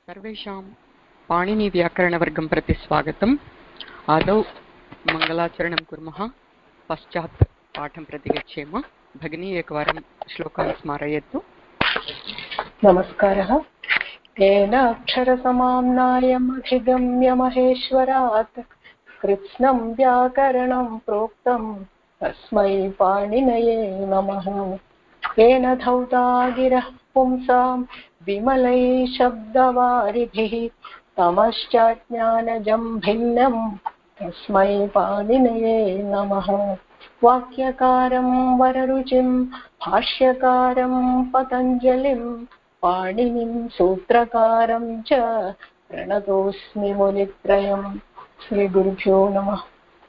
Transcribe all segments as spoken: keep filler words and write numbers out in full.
सर्वेषां पाणिनिव्याकरणवर्गं प्रति स्वागतम्। आदौ मङ्गलाचरणं कुर्मः, पश्चात् पाठं प्रति गच्छेम। भगिनी एकवारं श्लोकान् स्मारयतु। नमस्कारः। तेन अक्षरसमाम्नायमधिगम्य महेश्वरात् कृत्स्नं व्याकरणं प्रोक्तं तस्मै पाणिनये नमः। तेन धौता गिरः पुंसां विमलैः शब्दवारिभिः तमश्चाज्ञानजं भिन्नं तस्मै पाणिनये नमः। वाक्यकारं वररुचिं भाष्यकारं पतञ्जलिं पाणिनिं सूत्रकारं च प्रणतोऽस्मि मुनित्रयम्। श्रीगुरुभ्यो नमः।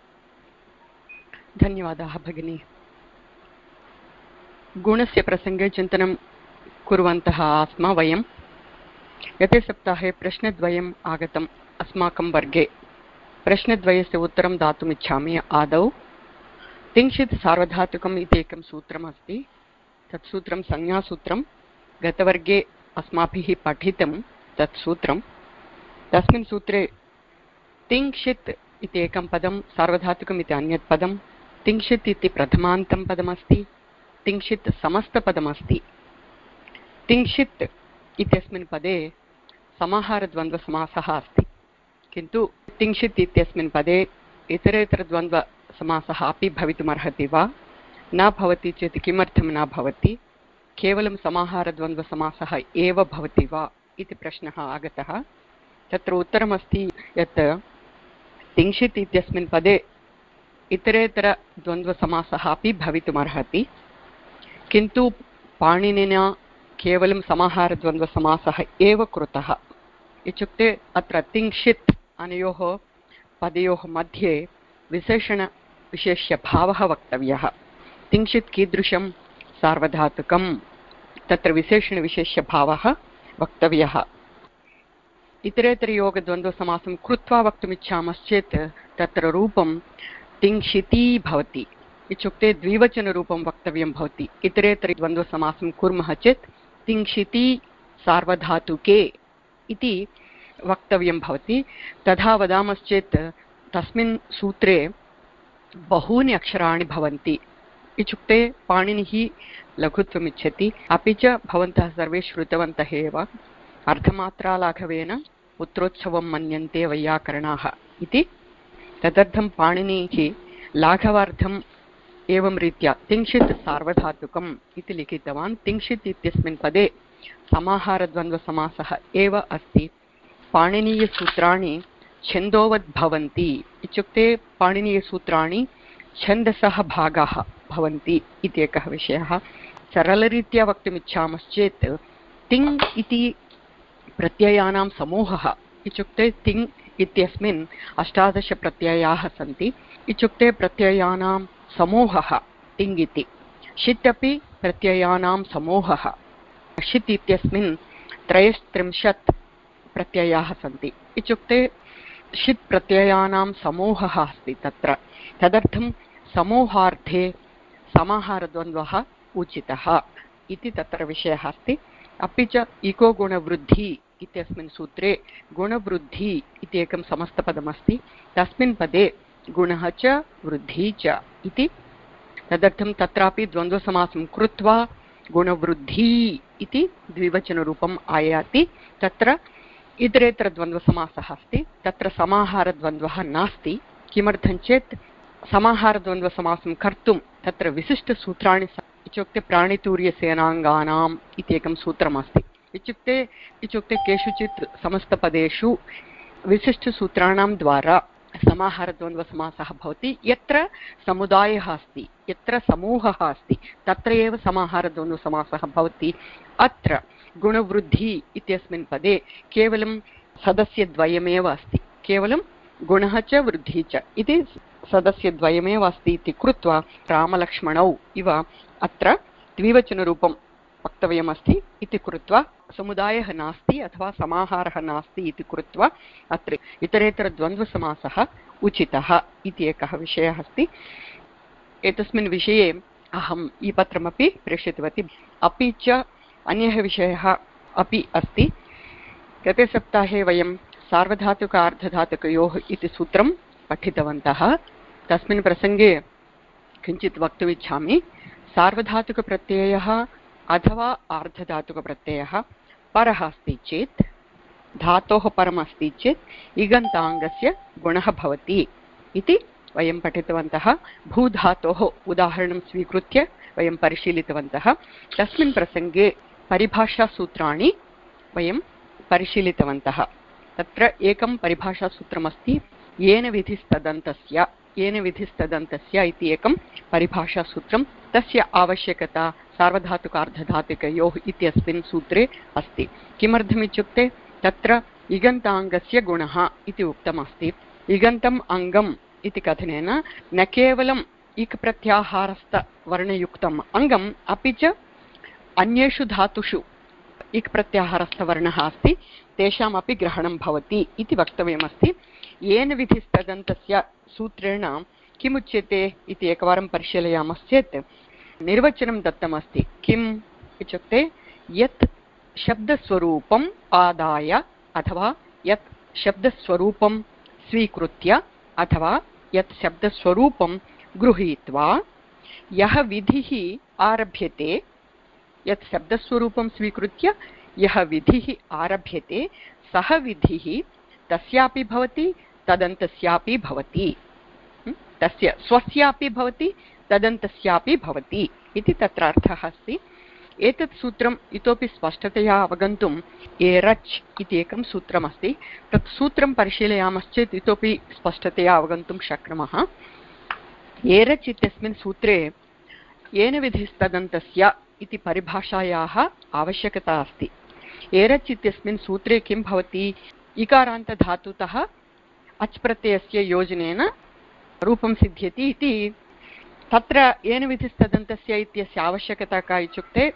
धन्यवादाः भगिनी। गुणस्य प्रसङ्गे चिन्तनं कुर्वन्तः आस्म वयं। गते सप्ताहे प्रश्नद्वयम् आगतम् अस्माकं वर्गे। प्रश्नद्वयस्य उत्तरं दातुम् इच्छामि। आदौ तिंशित् सार्वधातुकम् इति एकं सूत्रमस्ति। तत् सूत्रं संज्ञासूत्रं। गतवर्गे अस्माभिः पठितं तत् सूत्रं। तस्मिन् सूत्रे तिंशित् इति एकं पदं, सार्वधातुकम् इति अन्यत् पदं, तिंशित् इति प्रथमान्तं पदमस्ति, तिंशित् समस्तपदमस्ति। तिंशित् इत्यस्मिन् पदे समाहारद्वन्द्वसमासः अस्ति, किन्तु तिंशित् इत्यस्मिन् पदे इतरेतरद्वन्द्वसमासः अपि भवितुमर्हति वा, न भवति चेत् किमर्थं न भवति, केवलं समाहारद्वन्द्वसमासः एव भवति वा इति प्रश्नः आगतः। तत्र उत्तरमस्ति यत् तिंशित् इत्यस्मिन् पदे इतरेतरद्वन्द्वसमासः अपि भवितुमर्हति, किन्तु पाणिनिना केवलं समाहारद्वन्द्वसमासः एव कृतः। इत्युक्ते अत्र तिंशित् अनयोः पदयोः मध्ये विशेषणविशेष्यभावः वक्तव्यः। तिंशित् कीदृशं, सार्वधातुकं, तत्र विशेषणविशेष्यभावः वक्तव्यः। इतरेतरयोगद्वन्द्वसमासं कृत्वा वक्तुमिच्छामश्चेत् तत्र रूपं तिंशिती भवति। इत्युक्ते द्विवचनरूपं वक्तव्यं भवति। इतरेतरद्वन्द्वसमासं कुर्मः चेत् तिंशिती सार्वधातुके इति वक्तव्यं भवति। तथा वदामश्चेत् तस्मिन् सूत्रे बहूनि अक्षराणि भवन्ति। इत्युक्ते पाणिनिः लघुत्वमिच्छति। अपि च भवन्तः सर्वे श्रुतवन्तः एव, अर्धमात्रालाघवेन पुत्रोत्सवं मन्यन्ते वैयाकरणाः इति। तदर्थं पाणिनिः लाघवार्थम् एवं रीत्या तिंशित् सार्वधातुकम् इति लिखितवान्। तिंशित् इत्यस्मिन् पदे समाहारद्वन्द्वसमासः एव अस्ति। पाणिनीयसूत्राणि छन्दोवद् भवन्ति। इत्युक्ते पाणिनीयसूत्राणि छन्दसः भागाः भवन्ति इति एकः विषयः। सरलरीत्या वक्तुमिच्छामश्चेत् तिङ् इति प्रत्ययानां समूहः। इत्युक्ते तिङ् इत्यस्मिन् अष्टादश प्रत्ययाः सन्ति। इत्युक्ते प्रत्ययानां समूहः तिङ् इति। षित् अपि प्रत्ययानां समूहः। षित् इत्यस्मिन् त्रयस्त्रिंशत् प्रत्ययाः सन्ति। इत्युक्ते षित् प्रत्ययानां समूहः अस्ति तत्र। तदर्थं समूहार्थे समाहारद्वन्द्वः उचितः इति तत्र विषयः अस्ति। अपि च इको गुणवृद्धि इत्यस्मिन् सूत्रे गुणवृद्धि इति एकं समस्तपदमस्ति। तस्मिन् पदे गुणः च वृद्धिः च इति। तदर्थं तत्रापि द्वन्द्वसमासं कृत्वा गुणवृद्धि इति द्विवचनरूपम् आयाति। तत्र इतरेतरद्वन्द्वसमासः अस्ति, तत्र समाहारद्वन्द्वः नास्ति। किमर्थं चेत् समाहारद्वन्द्वसमासं कर्तुं तत्र विशिष्टसूत्राणि, इत्युक्ते प्राणितूर्यसेनाङ्गानाम् इति एकं सूत्रमस्ति। इत्युक्ते इत्युक्ते केषुचित् समस्तपदेषु विशिष्टसूत्राणां द्वारा समाहारद्वन्द्वसमासः भवति। यत्र समुदायः अस्ति, यत्र समूहः अस्ति, तत्र एव समाहारद्वन्द्वसमासः भवति। अत्र गुणवृद्धि इत्यस्मिन् पदे केवलं सदस्यद्वयमेव अस्ति। केवलं गुणः च वृद्धिः च इति सदस्यद्वयमेव अस्ति इति कृत्वा रामलक्ष्मणौ इव अत्र द्विवचनरूपं वक्तव्यमस्ति इति कृत्वा समुदायः नास्ति अथवा समाहारः नास्ति इति कृत्वा अत्र इतरेतरद्वन्द्वसमासः उचितः इति एकः विषयः अस्ति। एतस्मिन् विषये अहम् ई पत्रमपि प्रेषितवती। अपि च अन्यः विषयः अपि अस्ति। गते सप्ताहे वयं सार्वधातुक अर्धधातुकयोः इति सूत्रं पठितवन्तः। तस्मिन् प्रसङ्गे किञ्चित् वक्तुमिच्छामि। सार्वधातुकप्रत्ययः अथवा अर्धधातुकप्रत्ययः परः अस्ति चेत्, धातोः परमस्ति चेत् इगन्ताङ्गस्य गुणः भवति इति वयं पठितवन्तः। भूधातोः उदाहरणं स्वीकृत्य वयं परिशीलितवन्तः। तस्मिन् प्रसङ्गे परिभाषासूत्राणि वयं परिशीलितवन्तः। तत्र एकं परिभाषासूत्रमस्ति, येन विधिस्तदन्तस्य येन विधिस्तदन्तस्य इति एकं परिभाषासूत्रं। तस्य आवश्यकता सार्वधातुकार्धधातुकयोः इत्यस्मिन् सूत्रे अस्ति। किमर्थमित्युक्ते तत्र इगन्ताङ्गस्य गुणः इति उक्तमस्ति। इगन्तम् अङ्गम् इति कथनेन न केवलम् इक् प्रत्याहारस्थवर्णयुक्तम् अङ्गम्, अपि च अन्येषु धातुषु इक् प्रत्याहारस्थवर्णः अस्ति, तेषामपि ग्रहणं भवति इति वक्तव्यमस्ति। येन विधिस्तदन्तस्य सूत्रेण किमुच्यते इति एकवारं परिशीलयामश्चेत् निर्वचनं दत्तमस्ति। किम् इत्युक्ते यत् शब्दस्वरूपम् आदाय अथवा यत् शब्दस्वरूपं स्वीकृत्य अथवा यत् शब्दस्वरूपं गृहीत्वा यः विधिः आरभ्यते, यत् शब्दस्वरूपं स्वीकृत्य यः विधिः आरभ्यते सः विधिः तस्यापि भवति तदन्तस्यापि भवति, तस्य स्वस्यापि भवति तदन्तस्यापि भवति इति तत्र अर्थः अस्ति। एतत् सूत्रम् इतोपि स्पष्टतया अवगन्तुम् एरच् इति एकं सूत्रमस्ति। तत् सूत्रं परिशीलयामश्चेत् इतोपि स्पष्टतया अवगन्तुं शक्नुमः। एरच् इत्यस्मिन् सूत्रे येन विधिस्तदन्तस्य इति परिभाषायाः आवश्यकता अस्ति। एरच् इत्यस्मिन् सूत्रे किं भवति, इकारान्तधातुतः अच् प्रत्ययस्य योजनेन रूपं सिद्ध्यति इति। तत्र येन विधिस्तदन्तस्य इत्यस्य आवश्यकता का इत्युक्ते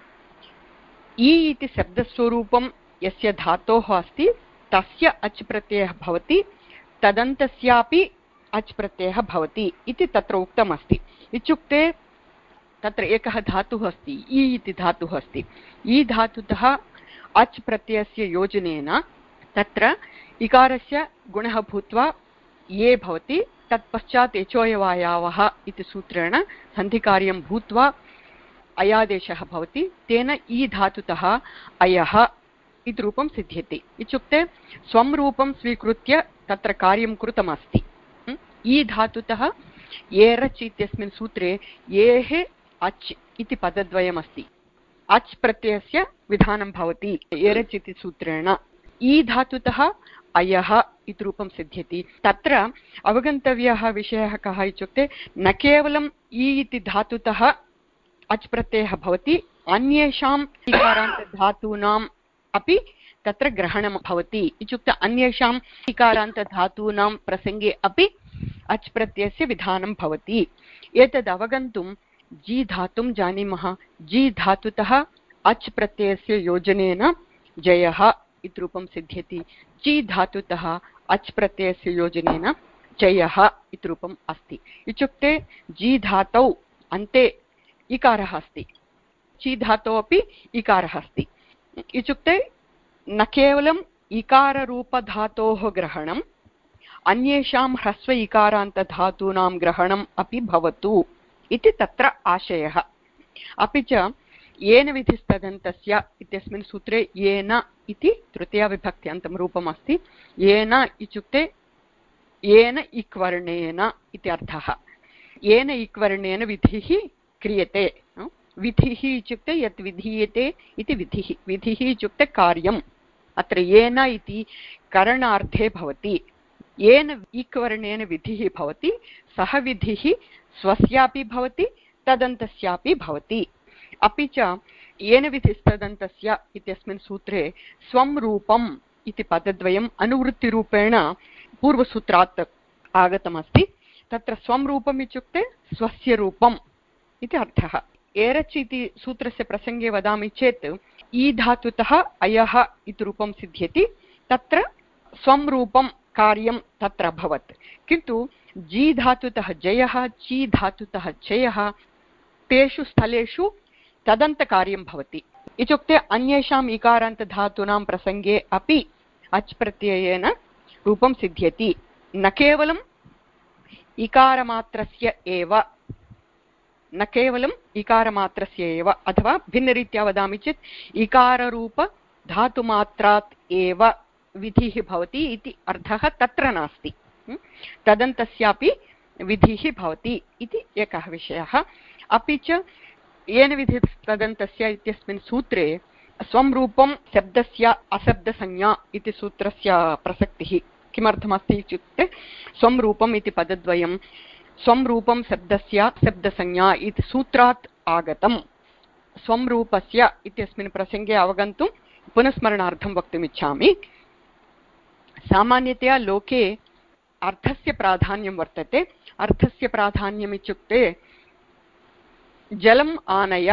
इ इति शब्दस्वरूपं यस्य धातोः अस्ति तस्य अच् प्रत्ययः भवति, तदन्तस्यापि अच् प्रत्ययः भवति इति तत्र उक्तमस्ति। इत्युक्ते तत्र एकः धातुः अस्ति, इ इति धातुः अस्ति। इ धातुतः अच् प्रत्ययस्य योजनेन तत्र इकारस्य गुणः भूत्वा ये भवति, तत्पश्चात् एचोयवायावः इति सूत्रेण सन्धिकार्यं भूत्वा अयादेशः भवति। तेन इ धातुतः अयः इति रूपं सिद्ध्यति। इत्युक्ते स्वं रूपं स्वीकृत्य तत्र कार्यं कृतमस्ति। इ धातुतः एरच् इत्यस्मिन् सूत्रे येः अच् इति पदद्वयमस्ति, अच् प्रत्ययस्य विधानं भवति एरच् इति सूत्रेण। इ धातुतः अयः इति रूपं सिद्ध्यति। तत्र अवगन्तव्यः विषयः कः इत्युक्ते न केवलम् इ इति धातुतः अच् प्रत्ययः भवति, अन्येषाम् इकारान्तधातूनाम् अपि तत्र ग्रहणं भवति। इत्युक्ते अन्येषाम् इकारान्तधातूनां प्रसङ्गे अपि अच् प्रत्ययस्य विधानं भवति। एतद् अवगन्तुं जि धातुं जानीमः। जि धातुतः अच् प्रत्ययस्य योजनेन जयः इति रूपं सिद्ध्यति। चि धातुतः अच् प्रत्ययस्य योजनेन जयः इति रूपम् अस्ति। इत्युक्ते जि धातौ अन्ते इकारः अस्ति, चि धातौ अपि इकारः अस्ति। इत्युक्ते न केवलम् इकाररूपधातोः ग्रहणम्, अन्येषां ह्रस्व इकारान्तधातूनां ग्रहणम् अपि भवतु इति तत्र आशयः। अपि च येन विधिस्तदन्तस्य इत्यस्मिन् सूत्रे येन इति तृतीयाविभक्त्यन्तं रूपम् अस्ति। येन इत्युक्ते येन इक्वर्णेन इति अर्थः। येन इक्वर्णेन विधिः क्रियते। विधिः इत्युक्ते यत् विधीयते इति विधिः। विधिः इत्युक्ते कार्यम्। अत्र येन इति करणार्थे भवति। येन इक्वर्णेन विधिः भवति सः विधिः स्वस्यापि भवति तदन्तस्यापि भवति। अपि च येन विधिस्तदन्तस्य इत्यस्मिन् सूत्रे स्वं रूपम् इति पदद्वयम् अनुवृत्तिरूपेण पूर्वसूत्रात् आगतमस्ति। तत्र स्वं रूपम् इत्युक्ते स्वस्य रूपम् इति अर्थः। एरच् इति सूत्रस्य प्रसङ्गे वदामि चेत् इ धातुतः अयः इति रूपं सिद्ध्यति। तत्र स्वं रूपं कार्यं तत्र अभवत्। किन्तु जि धातुतः जयः, चि धातुतः चयः, तेषु स्थलेषु तदन्तकार्यं भवति। इत्युक्ते अन्येषाम् इकारान्तधातूनां प्रसङ्गे अपि अच् प्रत्ययेन रूपं सिद्ध्यति। न केवलम् इकारमात्रस्य एव, न केवलम् इकारमात्रस्य एव, अथवा भिन्नरीत्या वदामि चेत् इकाररूप धातुमात्रात् एव विधिः भवति इति अर्थः तत्र नास्ति। तदन्तस्यापि विधिः भवति इति एकः विषयः। अपि च येन विधिः तदन्तस्य इत्यस्मिन् सूत्रे स्वं रूपं शब्दस्य अशब्दसंज्ञा इति सूत्रस्य प्रसक्तिः किमर्थमस्ति इत्युक्ते स्वं रूपम् इति पदद्वयं स्वं रूपं शब्दस्य शब्दसंज्ञा इति सूत्रात् आगतं। स्वं रूपस्य इत्यस्मिन् प्रसङ्गे अवगन्तुं पुनस्मरणार्थं वक्तुमिच्छामि। सामान्यतया लोके अर्थस्य प्राधान्यं वर्तते। अर्थस्य प्राधान्यम् इत्युक्ते जलम् आनय,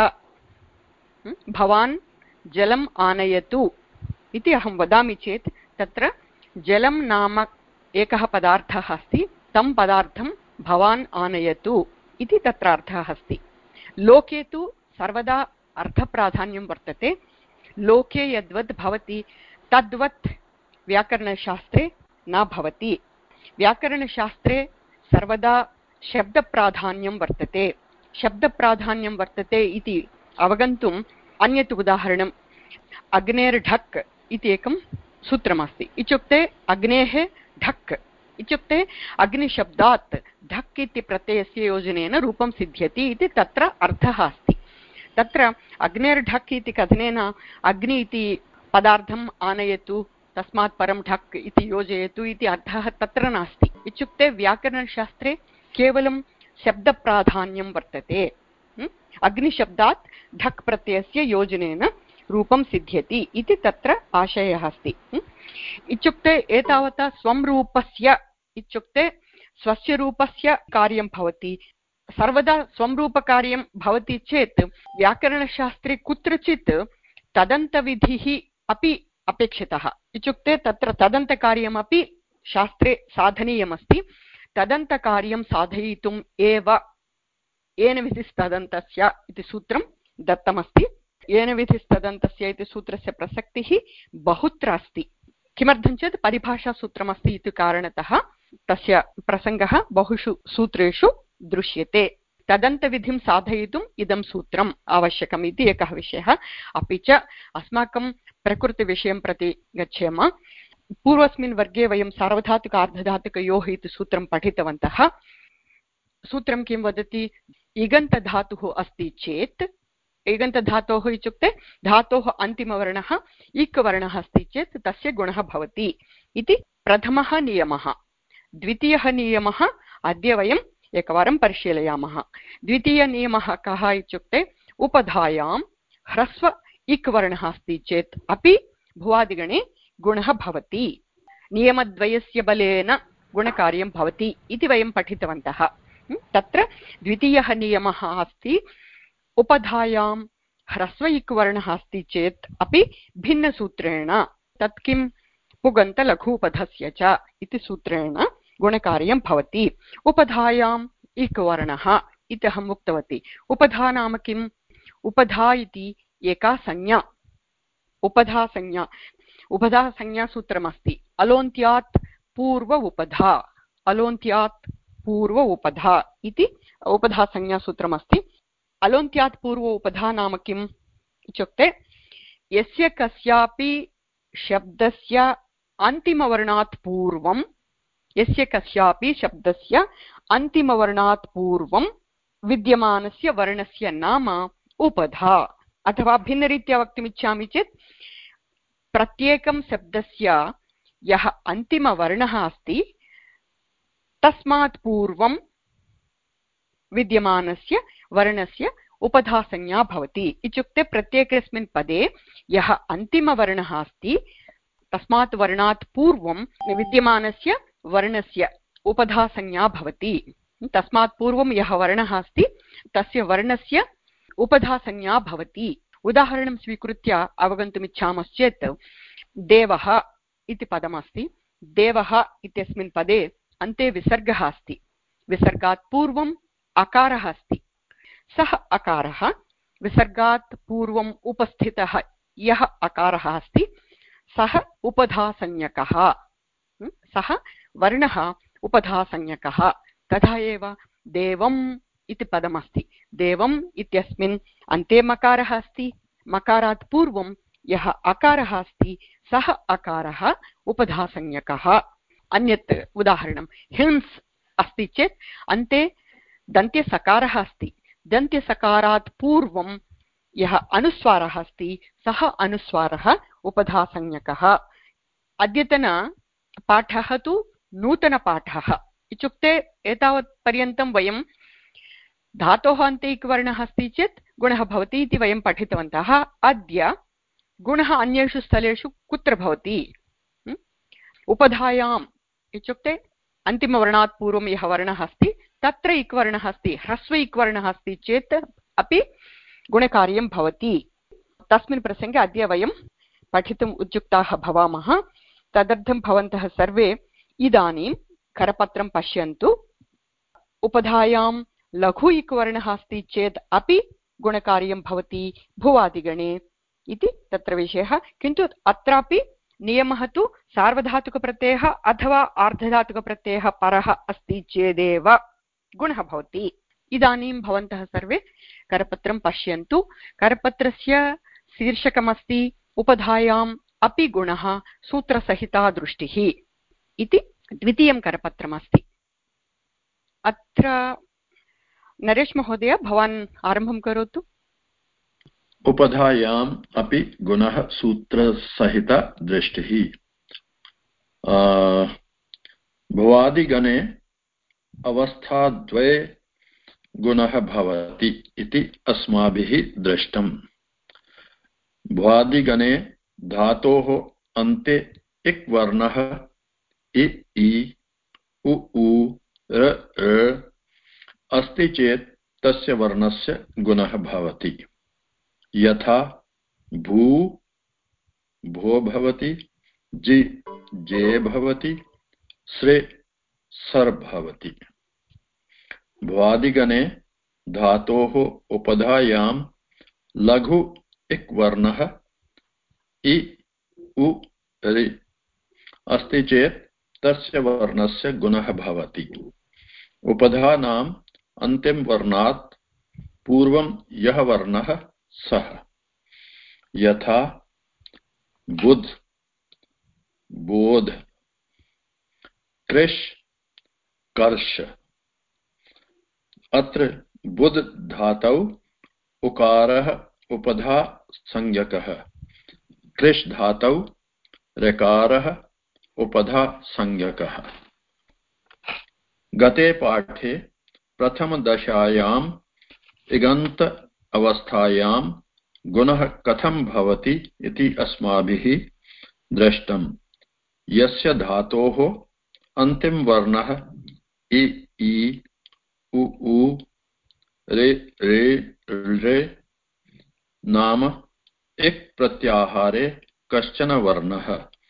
भवान् जलम् आनयतु इति अहं वदामि चेत् तत्र जलं नाम एकः पदार्थः अस्ति, तं पदार्थं भवान् आनयतु इति तत्र अर्थः अस्ति। लोके तु सर्वदा अर्थप्राधान्यं वर्तते। लोके यद्वत् भवति तद्वत् व्याकरणशास्त्रे न भवति। व्याकरणशास्त्रे सर्वदा शब्दप्राधान्यं वर्तते। शब्दप्राधान्यं वर्तते इति अवगन्तुम् अन्यत् उदाहरणम् अग्नेर्ढक् इति एकं सूत्रमस्ति। इत्युक्ते अग्नेः ढक् इत्युक्ते अग्निशब्दात् ढक् इति प्रत्ययस्य योजनेन रूपं सिद्ध्यति इति तत्र अर्थः अस्ति। तत्र अग्नेर्ढक् इति कथनेन अग्नि इति पदार्थम् आनयतु, तस्मात् परं ढक् इति योजयतु इति अर्थः तत्र नास्ति। इत्युक्ते व्याकरणशास्त्रे केवलं शब्दप्राधान्यं वर्तते। अग्निशब्दात् ढक् प्रत्ययस्य योजनेन रूपं सिद्ध्यति इति तत्र आशयः अस्ति। इत्युक्ते एतावता स्वं रूपस्य इत्युक्ते स्वस्य रूपस्य कार्यं भवति। सर्वदा स्वं रूपकार्यं भवति चेत् व्याकरणशास्त्रे कुत्रचित् तदन्तविधिः अपि अपेक्षितः। इत्युक्ते तत्र तदन्तकार्यमपि शास्त्रे साधनीयमस्ति। तदन्तकार्यं साधयितुम् एव येन विधिस्तदन्तस्य इति सूत्रं दत्तमस्ति। येन विधिस्तदन्तस्य इति सूत्रस्य प्रसक्तिः बहुत्र अस्ति। किमर्थं चेत् परिभाषासूत्रमस्ति इति कारणतः तस्य प्रसङ्गः बहुषु सूत्रेषु दृश्यते। तदन्तविधिं साधयितुम् इदं सूत्रम् आवश्यकम् इति एकः विषयः। अपि च अस्माकं प्रकृतिविषयं प्रति गच्छेम। पूर्वस्मिन् वर्गे वयं सार्वधातुक अर्धधातुकयोः इति सूत्रं पठितवन्तः। सूत्रं किं वदति? इगन्तधातुः अस्ति चेत्, इगन्तधातोः इत्युक्ते धातोः अन्तिमवर्णः इक् वर्णः अस्ति चेत् तस्य गुणः भवति इति प्रथमः नियमः। द्वितीयः नियमः अद्य वयम् एकवारं परिशीलयामः। द्वितीयनियमः कः इत्युक्ते उपधायां ह्रस्व इक् वर्णः अस्ति चेत् अपि भुवादिगणे गुणः भवति। नियमद्वयस्य बलेन गुणकार्यं भवति इति वयं पठितवन्तः। तत्र द्वितीयः नियमः अस्ति उपधायां ह्रस्व इक् वर्णः अस्ति चेत् अपि भिन्नसूत्रेण, तत् किं? पुगन्तलघूपधस्य च इति सूत्रेण गुणकार्यं भवति। उपधायाम् इक् वर्णः इति अहम् उक्तवती। उपधा नाम किम्? उपधा इति एका संज्ञा, उपधा संज्ञा। उपधा संज्ञासूत्रमस्ति। अलोन्त्यात् पूर्व उपधा, अलोन्त्यात् पूर्व उपधा इति उपधा संज्ञासूत्रमस्ति। अलोन्त्यात् पूर्व उपधा नाम किम् इत्युक्ते यस्य कस्यापि शब्दस्य अन्तिमवर्णात् पूर्वं, यस्य कस्यापि शब्दस्य अन्तिमवर्णात् पूर्वं विद्यमानस्य वर्णस्य नाम उपधा। अथवा भिन्नरीत्या वक्तुमिच्छामि चेत् प्रत्येकं शब्दस्य यः अन्तिमवर्णः अस्ति तस्मात् पूर्वं विद्यमानस्य वर्णस्य उपधासंज्ञा भवति। इत्युक्ते प्रत्येकस्मिन् पदे यः अन्तिमवर्णः अस्ति तस्मात् वर्णात् पूर्वं विद्यमानस्य वर्णस्य उपधासंज्ञा भवति। तस्मात् पूर्वं यः वर्णः अस्ति तस्य वर्णस्य उपधासंज्ञा भवति। उदाहरणं स्वीकृत्य अवगन्तुमिच्छामश्चेत् देवः इति पदमस्ति। देवः इत्यस्मिन् पदे अन्ते विसर्गः अस्ति। विसर्गात् पूर्वम् अकारः अस्ति। सः अकारः, विसर्गात् पूर्वम् उपस्थितः यः अकारः अस्ति सः उपधासंज्ञकः, सः वर्णः उपधासंज्ञकः। तथा एव देवम् इति पदमस्ति। देवम् इत्यस्मिन् अन्ते मकारः अस्ति, मकारात् पूर्वं यः अकारः अस्ति सः अकारः उपधासंज्ञकः। अन्यत् उदाहरणं हिंस् अस्ति चेत् अन्ते दन्त्यसकारः अस्ति, दन्त्यसकारात् पूर्वं यः अनुस्वारः अस्ति सः अनुस्वारः उपधासंज्ञकः। अद्यतनपाठः तु नूतनपाठः इत्युक्ते एतावत् पर्यन्तं वयं धातोः अन्ते इक्वर्णः अस्ति चेत् गुणः भवति इति वयं पठितवन्तः। अद्य गुणः अन्येषु स्थलेषु कुत्र भवति? उपधायाम् इत्युक्ते अन्तिमवर्णात् पूर्वं यः वर्णः अस्ति तत्र इक्वर्णः अस्ति, ह्रस्व इक्वर्णः अस्ति चेत् अपि गुणकार्यं भवति। तस्मिन् प्रसङ्गे अद्य वयं पठितुम् उद्युक्ताः भवामः। तदर्थं भवन्तः सर्वे इदानीं करपत्रं पश्यन्तु। उपधायां लघु इक्वर्णः अस्ति चेत् अपि गुणकार्यं भवति भुवादिगणे इति तत्र विषयः। किन्तु अत्रापि नियमः तु सार्वधातुकप्रत्ययः अथवा आर्धधातुकप्रत्ययः परः अस्ति चेदेव गुणः भवति। इदानीं भवन्तः सर्वे करपत्रं पश्यन्तु। करपत्रस्य शीर्षकमस्ति उपधायाम् अपि गुणः सूत्रसहिता दृष्टिः इति द्वितीयं करपत्रमस्ति। अत्र नरेश महोदय भवान् आरम्भं करोतु। उपधायाम् अपि गुणः सूत्रसहित दृष्टिः। भुवादिगणे अवस्थाद्वये गुणः भवति इति अस्माभिः दृष्टम्। भुवादिगणे धातोः अन्ते इक् वर्णः इ इ उ उ र ऋ अस्ति चेत् तस्य वर्णस्य गुणः भवति। यथा भू भो भवति, जि जे भवति, श्रे सर् भवति। भुवादिगणे धातोः उपधायां लघु इक् वर्णः इ उ रि अस्ति चेत् तस्य वर्णस्य गुणः भवति। उपधानाम् अन्तिम वर्णात् पूर्वं यः वर्णः सः। यथा बुध बोध, कृष कर्ष। अत्र बुध धातौ उकारः उपधा संज्ञकः, कृष धातौ ऋकारः उपधा संज्ञकः। गते पाठे प्रथमदशायाम् इगन्त अवस्थायां गुणः कथं भवति इति अस्माभिः दृष्टम्। यस्य धातोः अन्तिम वर्णः इ ई उ उ रे रे रे नाम इक् प्रत्याहारे कश्चन वर्णः,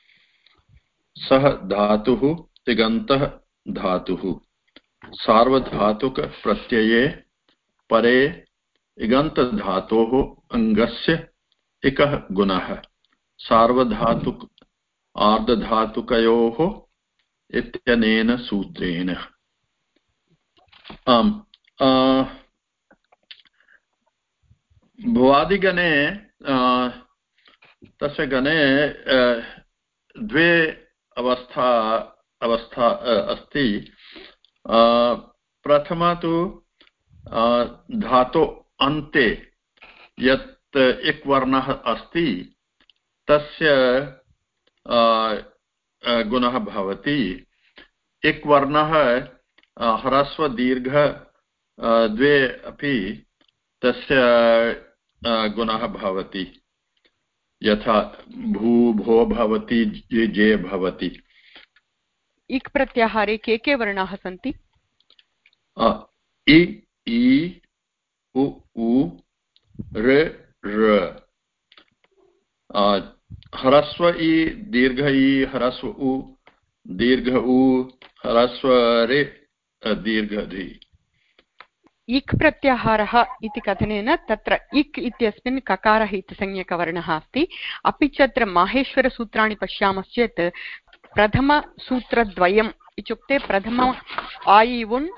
सः धातुः इगन्तः धातुः। सार्वधातुक प्रत्यये परे इगन्त धातोः अङ्गस्य इकः गुणः सार्वधातुक आर्धधातुकयोः इत्यनेन सूत्रेण। आम् भुवादिगणे तस्य गणे द्वे अवस्था अवस्था अस्ति। प्रथमा तु धातो अन्ते यत् इक् वर्णः अस्ति तस्य गुणः भवति। इक् वर्णः ह्रस्व दीर्घ द्वे अपि तस्य गुणः भवति। यथा भू भो भवति, जे जे भवति। इक् प्रत्याहारे के के वर्णाः सन्ति? इ ई उ उ ऋ ऋ। ह्रस्व इ दीर्घ इ ह्रस्व उ दीर्घ उ ह्रस्व ऋ दीर्घ ऋ। इक् प्रत्याहारः इति कथनेन तत्र इक् इत्यस्मिन् ककारः इति संज्ञकवर्णः अस्ति। अपि च अत्र माहेश्वरसूत्राणि पश्यामश्चेत् प्रथमसूत्रद्वयम् इत्युक्ते प्रथम आयिवुन्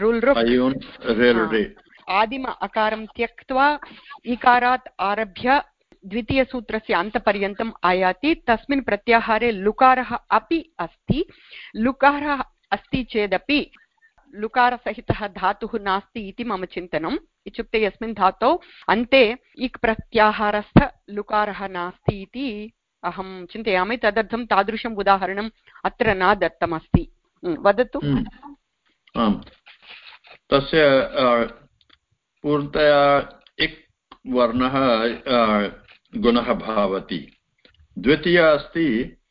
रुल् आदिम अकारं त्यक्त्वा इकारात् आरभ्य द्वितीयसूत्रस्य अन्तपर्यन्तम् आयाति। तस्मिन् प्रत्याहारे लुकारः अपि अस्ति। लुकारः अस्ति चेदपि लुकारसहितः धातुः नास्ति इति मम चिन्तनम्। इत्युक्ते यस्मिन् धातौ अन्ते इक् प्रत्याहारस्थ लुकारः नास्ति इति अहं चिन्तयामि। तदर्थं तादृशम् उदाहरणम् अत्र न दत्तमस्ति। वदतु। तस्य पूर्णतया इक् वर्णः गुणः भवति। द्वितीय अस्ति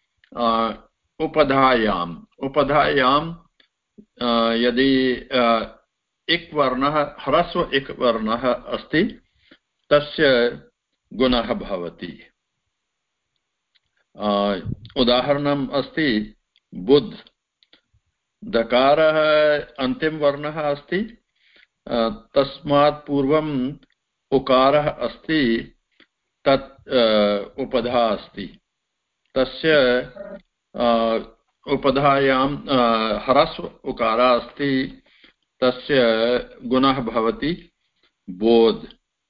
उपधायाम्। उपधायां यदि इक् वर्णः ह्रस्व इक् वर्णः अस्ति तस्य गुणः भवति। उदाहरणम् अस्ति बुद्ध। दकारः अन्तिम वर्णः अस्ति, तस्मात् पूर्वम् उकारः अस्ति, तत् उपधा अस्ति। तस्य उपधायां ह्रस्व उकारः अस्ति, तस्य गुणः भवति बोध।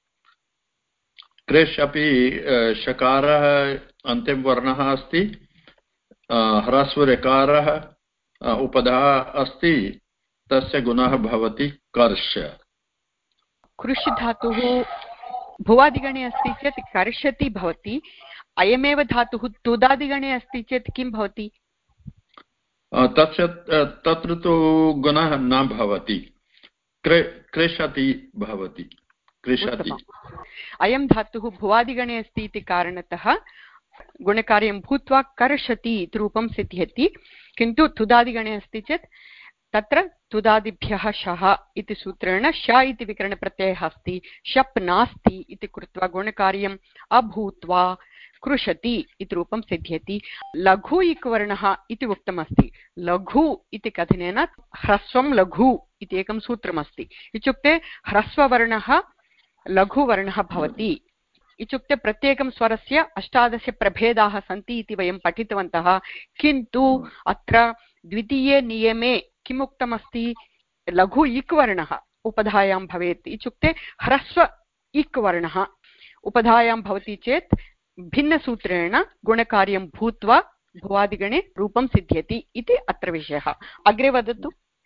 कृष् अपि शकारः अन्तिम वर्णः अस्ति, ह्रस्व ऋकारः उपधा अस्ति, तस्य गुणः भवति कर्ष। कृष् धातुः भुवादिगणे अस्ति चेत् कर्षति भवति। अयमेव धातुः तुदादिगणे अस्ति चेत् किं भवति? तस्य तत्र तु गुणः न भवति, कृषति भवति। कृषति। अयं धातुः भुवादिगणे अस्ति इति कारणतः गुणकार्यं भूत्वा कर्षति इति रूपं सिद्ध्यति। किन्तु तुदादिगणे अस्ति चेत् तत्र तुदादिभ्यः शः इति सूत्रेण श इति विकरणप्रत्ययः अस्ति, शप् नास्ति इति कृत्वा गुणकार्यम् अभूत्वा कृषति इति रूपं सिद्ध्यति। लघु इक् वर्णः इति उक्तमस्ति। लघु इति कथनेन ह्रस्वं लघु इति एकं सूत्रमस्ति। इत्युक्ते ह्रस्ववर्णः लघुवर्णः भवति। इत्युक्ते प्रत्येकं स्वरस्य अष्टादश प्रभेदाः सन्ति इति वयं पठितवन्तः। किन्तु अत्र द्वितीये नियमे किम् उक्तमस्ति? लघु इक् वर्णः उपधायां भवेत्। इत्युक्ते ह्रस्व इक् वर्णः उपधायां भवति चेत् भिन्नसूत्रेण गुणकार्यं भूत्वा भुवादिगणे रूपं सिद्ध्यति इति अत्र विषयः। अग्रे वदतु।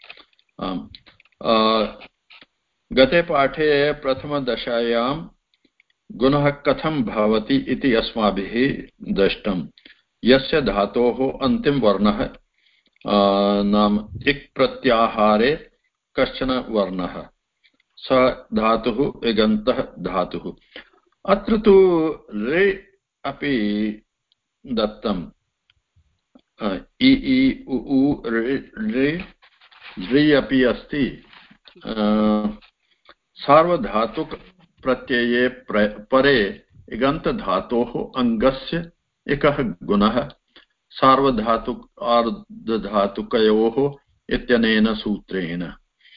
गते पाठे प्रथमदशायां गुणः कथं भवति इति अस्माभिः दृष्टं। यस्य धातोः अन्तिम वर्णः नाम इक् प्रत्याहारे कश्चन वर्णः, स धातुः इगन्तः धातुः। अत्र तु रे अपि दत्तम्। इ इ उ उ रे रे अपि अस्ति। सार्वधातुक प्रत्यये परे इगन्त धातोः अङ्गस्य एकः गुणः सार्वधातुक अर्धधातुकयोः इत्यनेन सूत्रेण।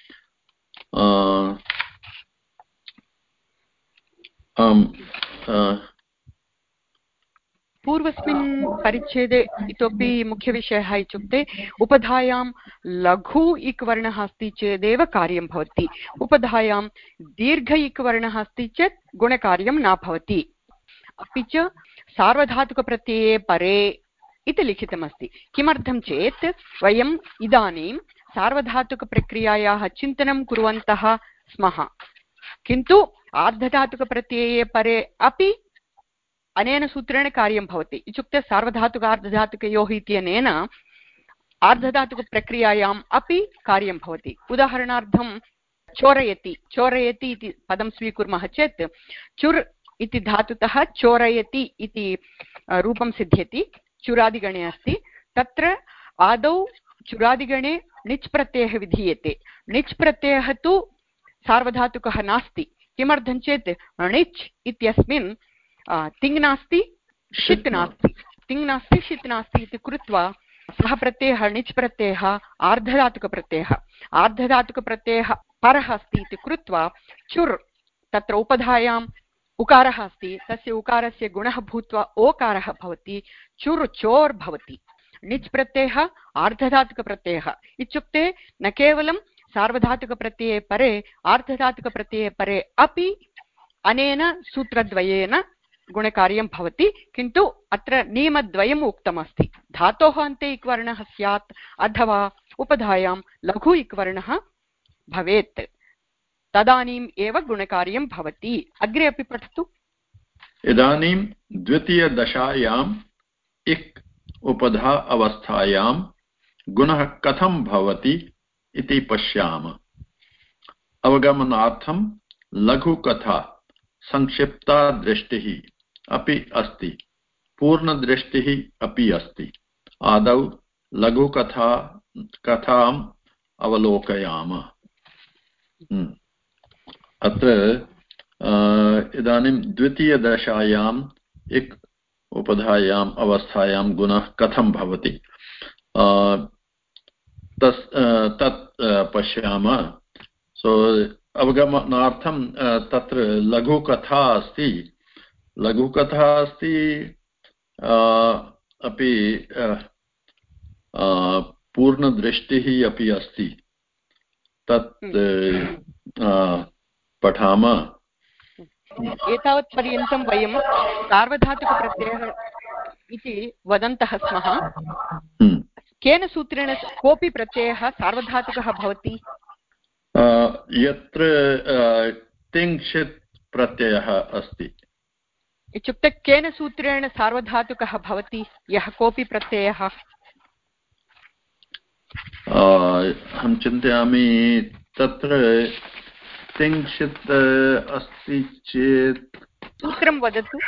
पूर्वस्मिन् परिच्छेदे इतोपि मुख्यविषयः इत्युक्ते उपधायां लघु इक् वर्णः अस्ति चेदेव कार्यं भवति। उपधायां दीर्घ इक् वर्णः अस्ति चेत् गुणकार्यं न भवति। अपि च सार्वधातुकप्रत्यये परे इति लिखितमस्ति। किमर्थं चेत् वयम् इदानीं सार्वधातुकप्रक्रियायाः चिन्तनं कुर्वन्तः स्मः। किन्तु आर्धधातुकप्रत्यये परे अपि अनेन सूत्रेण कार्यं भवति। इत्युक्ते सार्वधातुक आर्धधातुकयोः इत्यनेन आर्धधातुकप्रक्रियायाम् अपि कार्यं भवति। उदाहरणार्थं चोरयति चोरयति इति पदं स्वीकुर्मः चेत् चुर् इति धातुतः चोरयति इति रूपं सिद्ध्यति। चुरादिगणे अस्ति। तत्र आदौ चुरादिगणे णिच् प्रत्ययः विधीयते। णिच् प्रत्ययः तु सार्वधातुकः नास्ति। किमर्थं चेत् णिच् इत्यस्मिन् तिङ् नास्ति, षित् नास्ति। तिङ् नास्ति, षित् नास्ति इति कृत्वा सः प्रत्ययः णिच् प्रत्ययः आर्धधातुकप्रत्ययः। आर्धधातुकप्रत्ययः परः अस्ति इति कृत्वा चुर् तत्र उपधायाम् उकारः अस्ति, तस्य उकारस्य गुणः भूत्वा ओकारः भवति, चुर् चोर् भवति। णिच् प्रत्ययः आर्धधातुकप्रत्ययः इत्युक्ते न केवलं सार्वधातुकप्रत्यये परे आर्धधातुकप्रत्यये परे अपि अनेन सूत्रद्वयेन गुणकार्यं भवति, किन्तु अत्र नियमद्वयम् उक्तमस्ति। धातोः अन्ते इक्वर्णः स्यात् अथवा उपधायां लघु इक्वर्णः भवेत्, तदानीम् एव गुणकार्यं भवति। अग्रे अपि पठतु। इदानीं द्वितीयदशायाम् इक् उपधा अवस्थायां गुणः कथं भवति इति पश्यामः। अवगमनार्थं लघुकथा संक्षिप्ता दृष्टिः अपि अस्ति, पूर्णदृष्टिः अपि अस्ति। आदौ लघुकथा कथाम् अवलोकयामः। अत्र इदानीं द्वितीयदशायाम् इक् उपधायाम् अवस्थायां गुणः कथं भवति तस् तत् पश्यामः। सो अवगमनार्थं तत्र लघुकथा अस्ति, लघुकथा अस्ति अपि पूर्णदृष्टिः अपि अस्ति। तत् पठामः। एतावत् पर्यन्तं वयं सार्वधातुकप्रत्ययः इति वदन्तः स्मः। केन सूत्रेण कोऽपि प्रत्ययः सार्वधातुकः भवति? यत्र तिङ्क्षित् प्रत्ययः अस्ति। इत्युक्ते केन सूत्रेण सार्वधातुकः भवति यः कोऽपि प्रत्ययः? अहं चिन्तयामि तत्र तिङ्क्षित् अस्ति चेत् सूत्रं वदतु।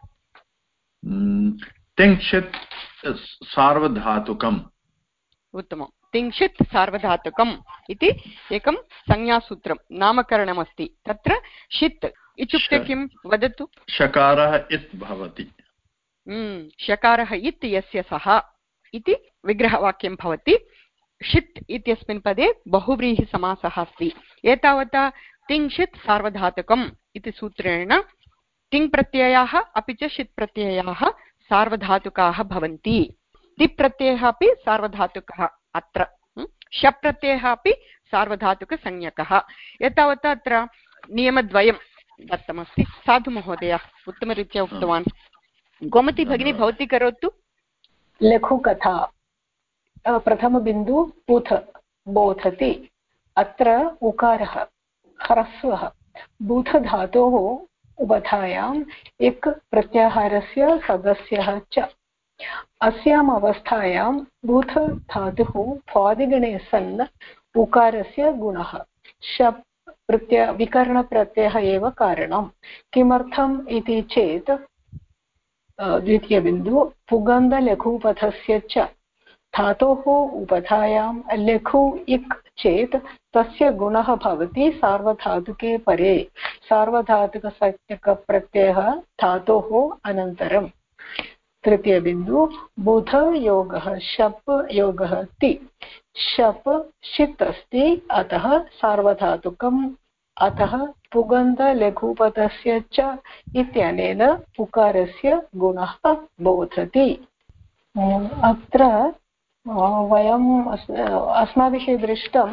तिङ्क्षित् सार्वधातुकम्। उत्तमं। तिङ्क्षित् सार्वधातुकम् इति एकं संज्ञासूत्रं नामकरणमस्ति। तत्र षित् इत्युक्ते किं वदतु? शकारः इत् भवति। शकारः इत् यस्य सः इति विग्रहवाक्यं भवति। षित् इत्यस्मिन् पदे बहुव्रीहिसमासः अस्ति। एतावता तिङ्क्षित् सार्वधातुकम् इति सूत्रेण तिङ् प्रत्ययाः अपि च षित् प्रत्ययाः सार्वधातुकाः भवन्ति। तिप् प्रत्ययः अपि सार्वधातुकः, अत्र शप् प्रत्ययः अपि सार्वधातुकसंज्ञकः। एतावता अत्र नियमद्वयं दत्तमस्ति। साधु महोदय उत्तमरीत्या उक्तवान्। गोमती भगिनी भवती करोतु। लघुकथा प्रथमबिन्दु उथ बोधति। अत्र उकारः ह्रस्वः बुधधातोः उपधायाम् इक् प्रत्याहारस्य सदस्यः च। अस्याम् अवस्थायां बुध धातुः भ्वादिगणे सन् उकारस्य गुणः शप् प्रत्यय विकरणप्रत्ययः एव कारणम्। किमर्थम् इति चेत् द्वितीयबिन्दु पुगन्धलघुपथस्य च धातोः उपधायां लघु इक् चेत् तस्य गुणः भवति सार्वधातुके परे सार्वधातुकसंज्ञकप्रत्ययः धातोः अनन्तरम्। तृतीयबिन्दु बुध योगः शप् योगः ति। शप् षित् अस्ति, अतः सार्वधातुकम्, अतः पुगन्धलघुपथस्य च इत्यनेन उकारस्य गुणः बोधति। अत्र वयम् अस्माभिः दृष्टं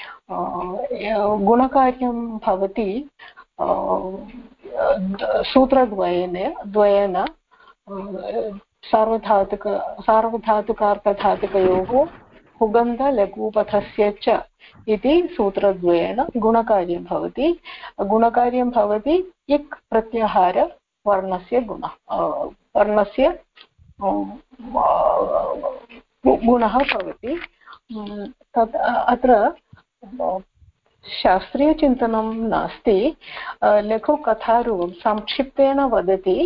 गुणकार्यं भवति सूत्रद्वयेन द्वयेन सार्वधातुक सार्वधातुकार्थधातुकयोः पुगन्धलघुपथस्य च इति सूत्रद्वयेन गुणकार्यं भवति। गुणकार्यं भवति इक् प्रत्याहार वर्णस्य गुणः वर्णस्य गुणः भवति। तत् अत्र शास्त्रीयचिन्तनं नास्ति। लघुकथारूपं संक्षिप्तेन वदति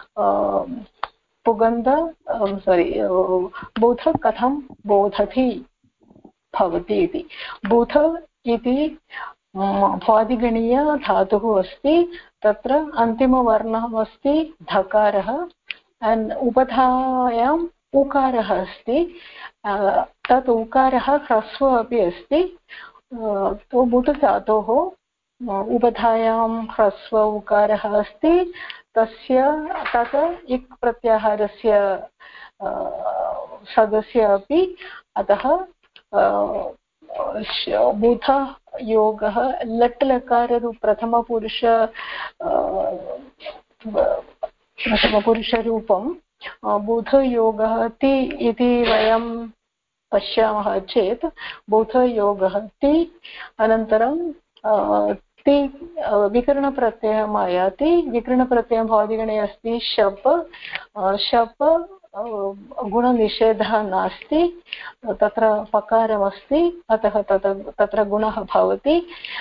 पुगन्ध सारी बुध कथं बोधति भवति इति। बुध इति भ्वादिगणीय धातुः अस्ति, तत्र अन्तिमवर्णः अस्ति धकारः, उपधायाम् उकारः अस्ति। तत् उकारः ह्रस्व अपि अस्ति, तो बुध धातोः उपधायां ह्रस्व उकारः अस्ति, तस्य तत् इक् प्रत्याहारस्य सदस्य अपि, अतः बुध योगः लट् लकार प्रथमपुरुष प्रथमपुरुषरूपं बुधयोगः ति इति वयं पश्यामः चेत् बुधयोगः ति अनन्तरं ति विकरणप्रत्ययम् आयाति। विकरणप्रत्ययं भवादिगणे अस्ति शप्। शप् गुणनिषेधः नास्ति, तत्र पकारमस्ति, अतः तत् तत्र गुणः भवति।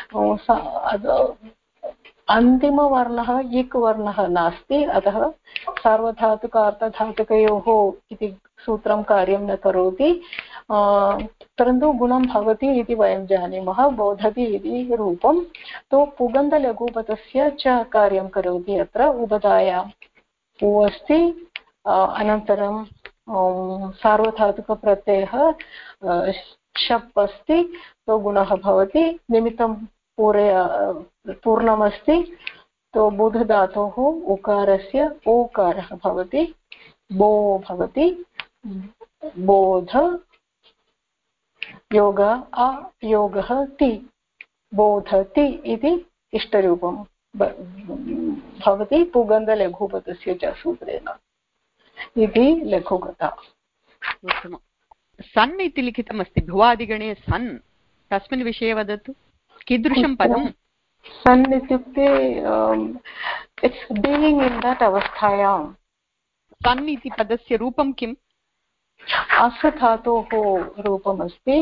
अन्तिमवर्णः इक् वर्णः नास्ति, अतः सार्वधातुक अर्थधातुकयोः इति सूत्रं कार्यं न करोति, परन्तु गुणं भवति इति वयं जानीमः। बोधति इति रूपं तु पुगन्धलघुपथस्य च कार्यं करोति। अत्र उपधायां उ अस्ति, अनन्तरं सार्वधातुकप्रत्ययः शप् अस्ति, तो गुणः भवति। निमित्तं पूरे पूर्णमस्ति, तो बुधधातोः उकारस्य ओकारः भवति, बो भवति। बोध योग अयोगः ति, बोधति इति इष्टरूपं भवति पुगन्धलघुपथस्य च सूत्रेण इति लघुकथा। उत्तमम्। सन् इति लिखितमस्ति भुवादिगणे सन्, तस्मिन् विषये वदतु। कीदृशं पदं? सन् इत्युक्ते इट्स् बीइङ्ग् इन् दट् अवस्थायां। सन् इति पदस्य रूपं किम्? अस् धातोः रूपमस्ति,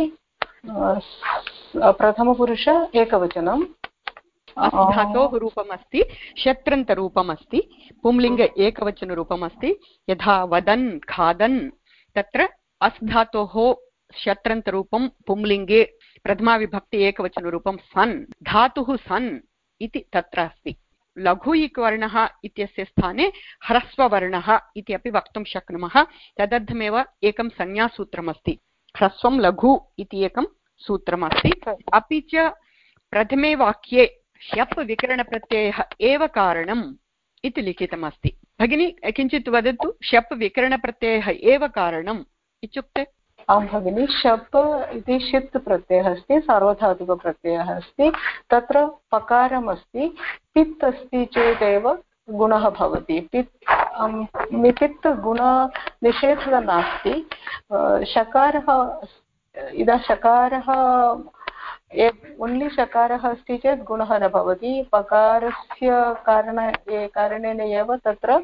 प्रथमपुरुष एकवचनम्। अस् धातोः रूपमस्ति, शत्रन्तरूपमस्ति, पुंलिङ्ग एकवचनरूपमस्ति। यथा वदन् खादन्, तत्र अस् धातोः शत्रन्तरूपं पुंलिङ्गे प्रथमाविभक्ति एकवचनरूपं सन्। धातुः सन् इति तत्र अस्ति। लघु इक् वर्णः इत्यस्य स्थाने ह्रस्ववर्णः इति अपि वक्तुं शक्नुमः। तदर्थमेव एकं संज्ञासूत्रमस्ति, ह्रस्वं लघु इति एकं सूत्रमस्ति। अपि च प्रथमे वाक्ये शप् विकरणप्रत्ययः एव कारणम् इति लिखितमस्ति। भगिनी किञ्चित् वदतु, शप् विकरणप्रत्ययः एव कारणम् इत्युक्ते? आं भगिनि, शप् इति षित् प्रत्ययः अस्ति, सार्वधातुकप्रत्ययः अस्ति, तत्र पकारम् अस्ति। पित् अस्ति चेदेव गुणः भवति। पित् पित् गुणनिषेधः नास्ति। शकारः, इदा शकारः ओन्लि शकारः अस्ति चेत् गुणः न भवति। पकारस्य कारण कारणेन एव तत्र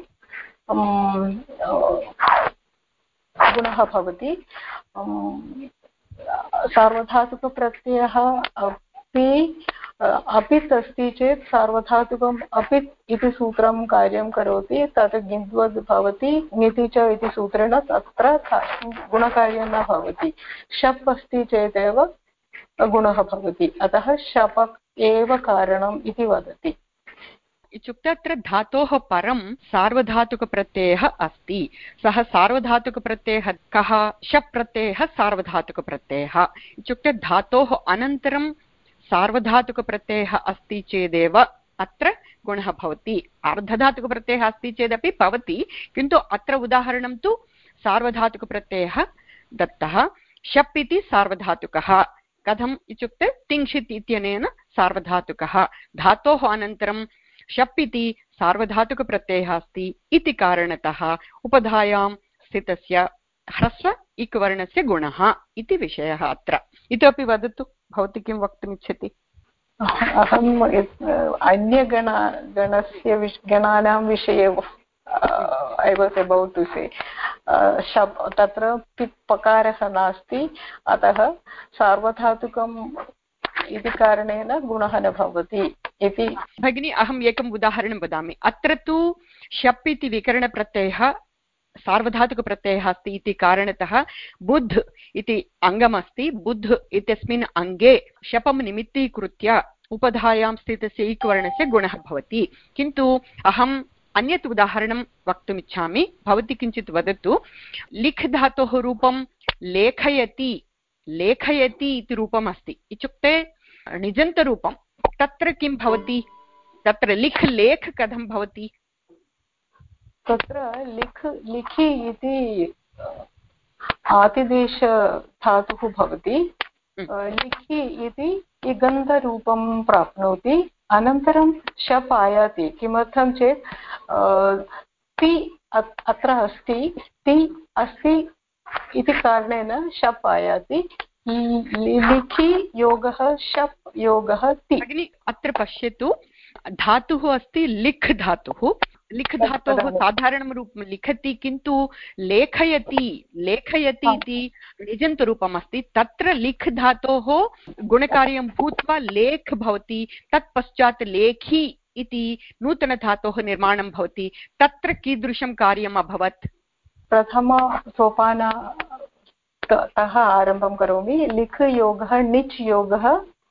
गुणः भवति। सार्वधातुकप्रत्ययः अपि अपित् अस्ति चेत् सार्वधातुकम् अपित् इति सूत्रं कार्यं करोति, तत् गिन्द्वद् भवति। ङिति च इति सूत्रेण तत्र गुणकार्यं न भवति। शप् अस्ति चेदेव गुणः भवति, अतः शप् एव कारणम् इति वदति। इत्युक्ते अत्र धातोः परं सार्वधातुकप्रत्ययः अस्ति। सः सार्वधातुकप्रत्ययः कः? शप् प्रत्ययः सार्वधातुकप्रत्ययः। इत्युक्ते धातोः अनन्तरं सार्वधातुकप्रत्ययः अस्ति चेदेव अत्र गुणः भवति। अर्धधातुकप्रत्ययः अस्ति चेदपि भवति, किन्तु अत्र उदाहरणं तु सार्वधातुकप्रत्ययः दत्तः। शप् इति सार्वधातुकः। कथम् इत्युक्ते तिङ्क्षित् इत्यनेन सार्वधातुकः। धातोः अनन्तरं शप् इति सार्वधातुकप्रत्ययः अस्ति इति कारणतः उपधायां स्थितस्य ह्रस्व इक् वर्णस्य गुणः इति विषयः अत्र। इतोपि वदतु, भवती किं वक्तुमिच्छति? अहम् अन्यगण गणस्य विश् गणानां विषये I was about to say. शप् तत्र पित् पकारः नास्ति, अतः सार्वधातुकम् इति कारणेन गुणः न भवति इति। भगिनी, अहम् एकम् उदाहरणं वदामि। अत्र तु शप् इति विकरणप्रत्ययः सार्वधातुकप्रत्ययः अस्ति इति कारणतः बुद्ध् इति अङ्गमस्ति। बुद्ध् इत्यस्मिन् अङ्गे शपं निमित्तीकृत्य उपधायां स्थितस्य इक् वर्णस्य गुणः भवति। किन्तु अहम् अन्यत् उदाहरणं वक्तुमिच्छामि, भवती किञ्चित् वदतु। लिख् धातोः रूपं लेखयति, लेखयति इति रूपम् अस्ति। इत्युक्ते निजन्तरूपं तत्र किं भवति तत्र लिख् लेख् कथं भवति तत्र लिख् लिखि इति आदिदेश धातुः भवति लिखि इति इगन्तरूपं प्राप्नोति अनन्तरं शप् आयाति किमर्थं चेत् ति अत्र अस्ति ति अस्ति इति कारणेन शप् आयाति लिखि योगः शप् योगः ति भगिनि अत्र पश्यतु धातुः अस्ति लिख् धातुः लिख् धातोः साधारणं रूपं लिखति किन्तु लेखयति लेखयति इति निजन्तरूपम् अस्ति तत्र लिख् धातोः गुणकार्यं भूत्वा लेख् भवति तत्पश्चात् लेखि इति नूतनधातोः निर्माणं भवति तत्र कीदृशं कार्यम् अभवत् प्रथमसोपानतः आरम्भं करोमि लिख् योगः णिच् योगः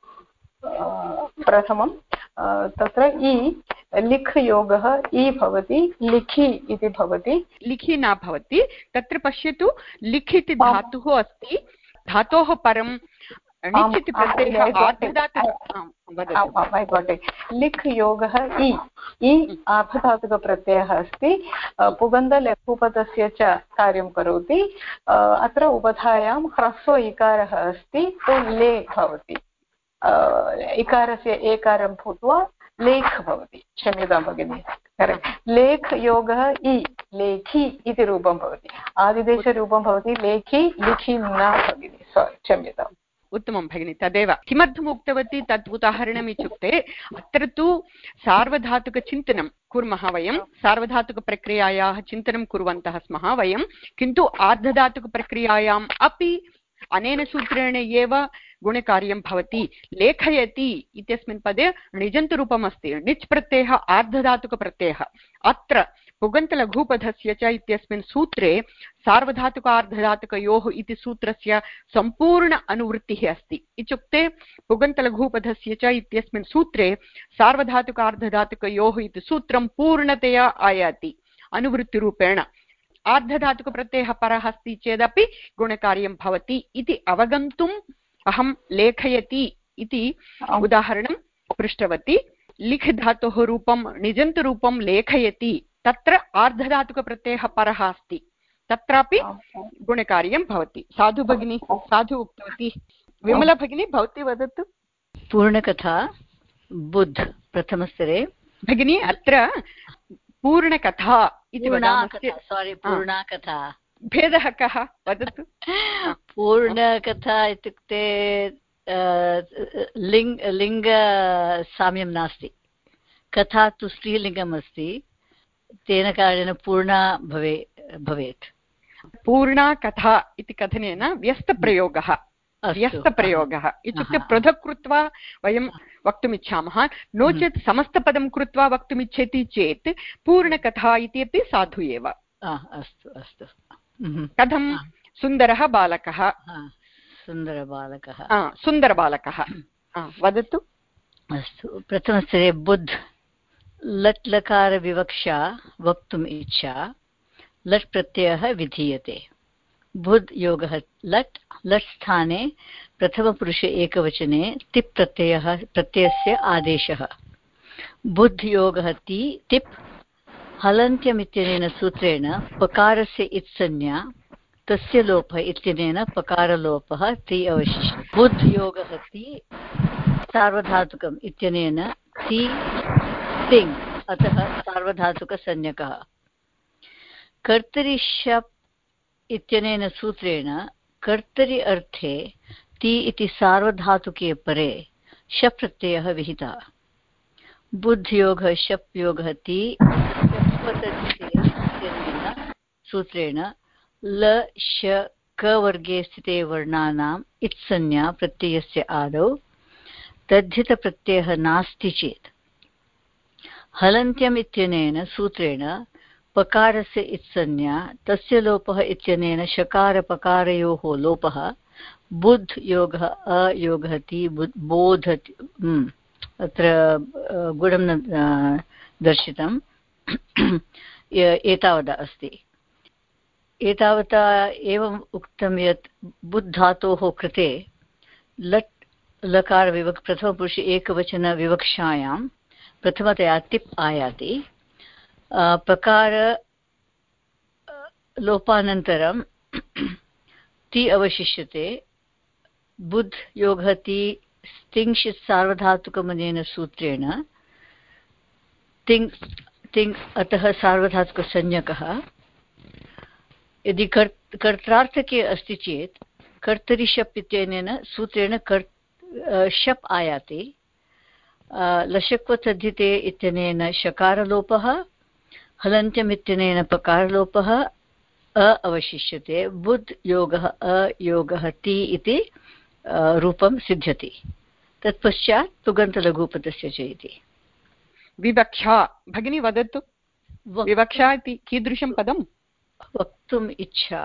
प्रथमं तत्र इ लिख् योगः इ भवति लिखि इति भवति लिखि न भवति तत्र पश्यतु लिख् इति धातुः अस्ति धातोः परं णिच् इति प्रत्ययः आर्धधातुक लिख् योगः इ इ आर्धधातुकप्रत्ययः अस्ति पुगन्धलघुपदस्य च कार्यं करोति अत्र उपधायां ह्रस्व इकारः अस्ति तो ले भवति इकारस्य एकारं भूत्वा लेख् भवति क्षम्यतां भगिनि लेख् योगः इ लेखि इति रूपं भवति आदिदेशरूपं भवति लेखि लिखि न भगिनि क्षम्यताम् उत्तमं भगिनि तदेव किमर्थम् उक्तवती तत् उदाहरणम् इत्युक्ते अत्र तु सार्वधातुकचिन्तनं कुर्मः वयं सार्वधातुकप्रक्रियायाः चिन्तनं कुर्वन्तः स्मः वयं किन्तु आर्धधातुकप्रक्रियायाम् अपि अनेन सूत्रेण एव गुणकार्यं भवति लेखयति इत्यस्मिन् पदे णिजन्तरूपम् अस्ति णिच् प्रत्ययः आर्धधातुकप्रत्ययः अत्र पुगन्तलघुपधस्य च इत्यस्मिन् सूत्रे सार्वधातुक आर्धधातुकयोः इति सूत्रस्य सम्पूर्ण अनुवृत्तिः अस्ति इत्युक्ते पुगन्तलघुपधस्य च इत्यस्मिन् सूत्रे सार्वधातुक आर्धधातुकयोः इति सूत्रं पूर्णतया आयाति अनुवृत्तिरूपेण आर्धधातुकप्रत्ययः परः अस्ति चेदपि गुणकार्यं भवति इति अवगन्तुम् अहं लेखयति इति उदाहरणं पृष्टवती लिख् धातोः रूपं निजन्तरूपं लेखयति तत्र आर्धधातुकप्रत्ययः परः अस्ति तत्रापि गुणकार्यं भवति साधु भगिनी साधु उक्तवती विमला भगिनी भवती वदतु पूर्णकथा बुद्ध प्रथमस्तरे भगिनी अत्र पूर्णकथा इति सारी पूर्णकथा भेदः कः वदतु पूर्णकथा इत्युक्ते लिङ्ग लिङ्गसाम्यं नास्ति कथा तु स्त्रीलिङ्गम् अस्ति तेन कारणेन पूर्णा भवे भवेत् पूर्णा कथा इति कथनेन व्यस्तप्रयोगः व्यस्तप्रयोगः इत्युक्ते पृथक् कृत्वा वयं वक्तुमिच्छामः नो चेत् समस्तपदं कृत्वा वक्तुमिच्छति चेत् पूर्णकथा इति अपि साधु एव अस्तु अस्तु कथं सुन्दरः बालकः सुन्दरबालकः सुन्दरबालकः वदतु अस्तु प्रथमस्तरे बुद्ध लट् लकारविवक्षा वक्तुम् इच्छा लट् प्रत्ययः विधीयते बुद्ध योगः लट् लट् स्थाने प्रथमपुरुषे एकवचने तिप् प्रत्ययः प्रत्ययस्य आदेशः बुद्ध योगः ति तिप् हलन्त्यमित्यनेन सूत्रेण पकारस्य इत्संज्ञा तस्य लोपः इत्यनेन पकारलोपः ति अवशिष्यते बुद्ध योगः ति सार्वधातुकम् इत्यनेन ति तिङ् अतः सार्वधातुकसंज्ञकः कर्तरि शप् इत्यनेन सूत्रेण कर्तरि अर्थे ति इति सार्वधातुके परे शप् प्रत्ययः विहितः बुद्धियोगः शप् योगः ति इत्यनेन सूत्रेण ल श क वर्गे स्थिते वर्णानाम् इत्संज्ञा प्रत्ययस्य आदौ तद्धितप्रत्ययः नास्ति चेत् हलन्त्यम् इत्यनेन सूत्रेण पकारस्य इत्संज्ञा तस्य लोपः इत्यनेन शकारपकारयोः लोपः बुद्ध योगः अयोगः ति बोधति अत्र गुणं न दर्शितम् एतावता अस्ति एतावता एवम् उक्तं यत् बुद्धातोः कृते लट् लकारविवक् प्रथमपुरुषे एकवचनविवक्षायां प्रथमतया तिप् आयाति। पकार लोपानन्तरं ति अवशिष्यते। बुद् योगः ति तिङ्क्षित् सार्वधातुकमनेन सूत्रेण तिङ् तिङ् अतः सार्वधातुकसंज्ञकः। यदि कर् कर्त्रार्थके अस्ति चेत् कर्तरि शप् इत्यनेन सूत्रेण कर् शप् आयाति। लशक्वतद्धिते इत्यनेन शकारलोपः, हलन्त्यम् इत्यनेन पकारलोपः, अ अवशिष्यते। बुद् योगः अयोगः ति इति रूपं सिद्ध्यति। तत्पश्चात् तुगन्तलघुपदस्य च इति। विवक्षा भगिनी वदतु, विवक्षा इति कीदृशं पदं? वक्तुम् इच्छा।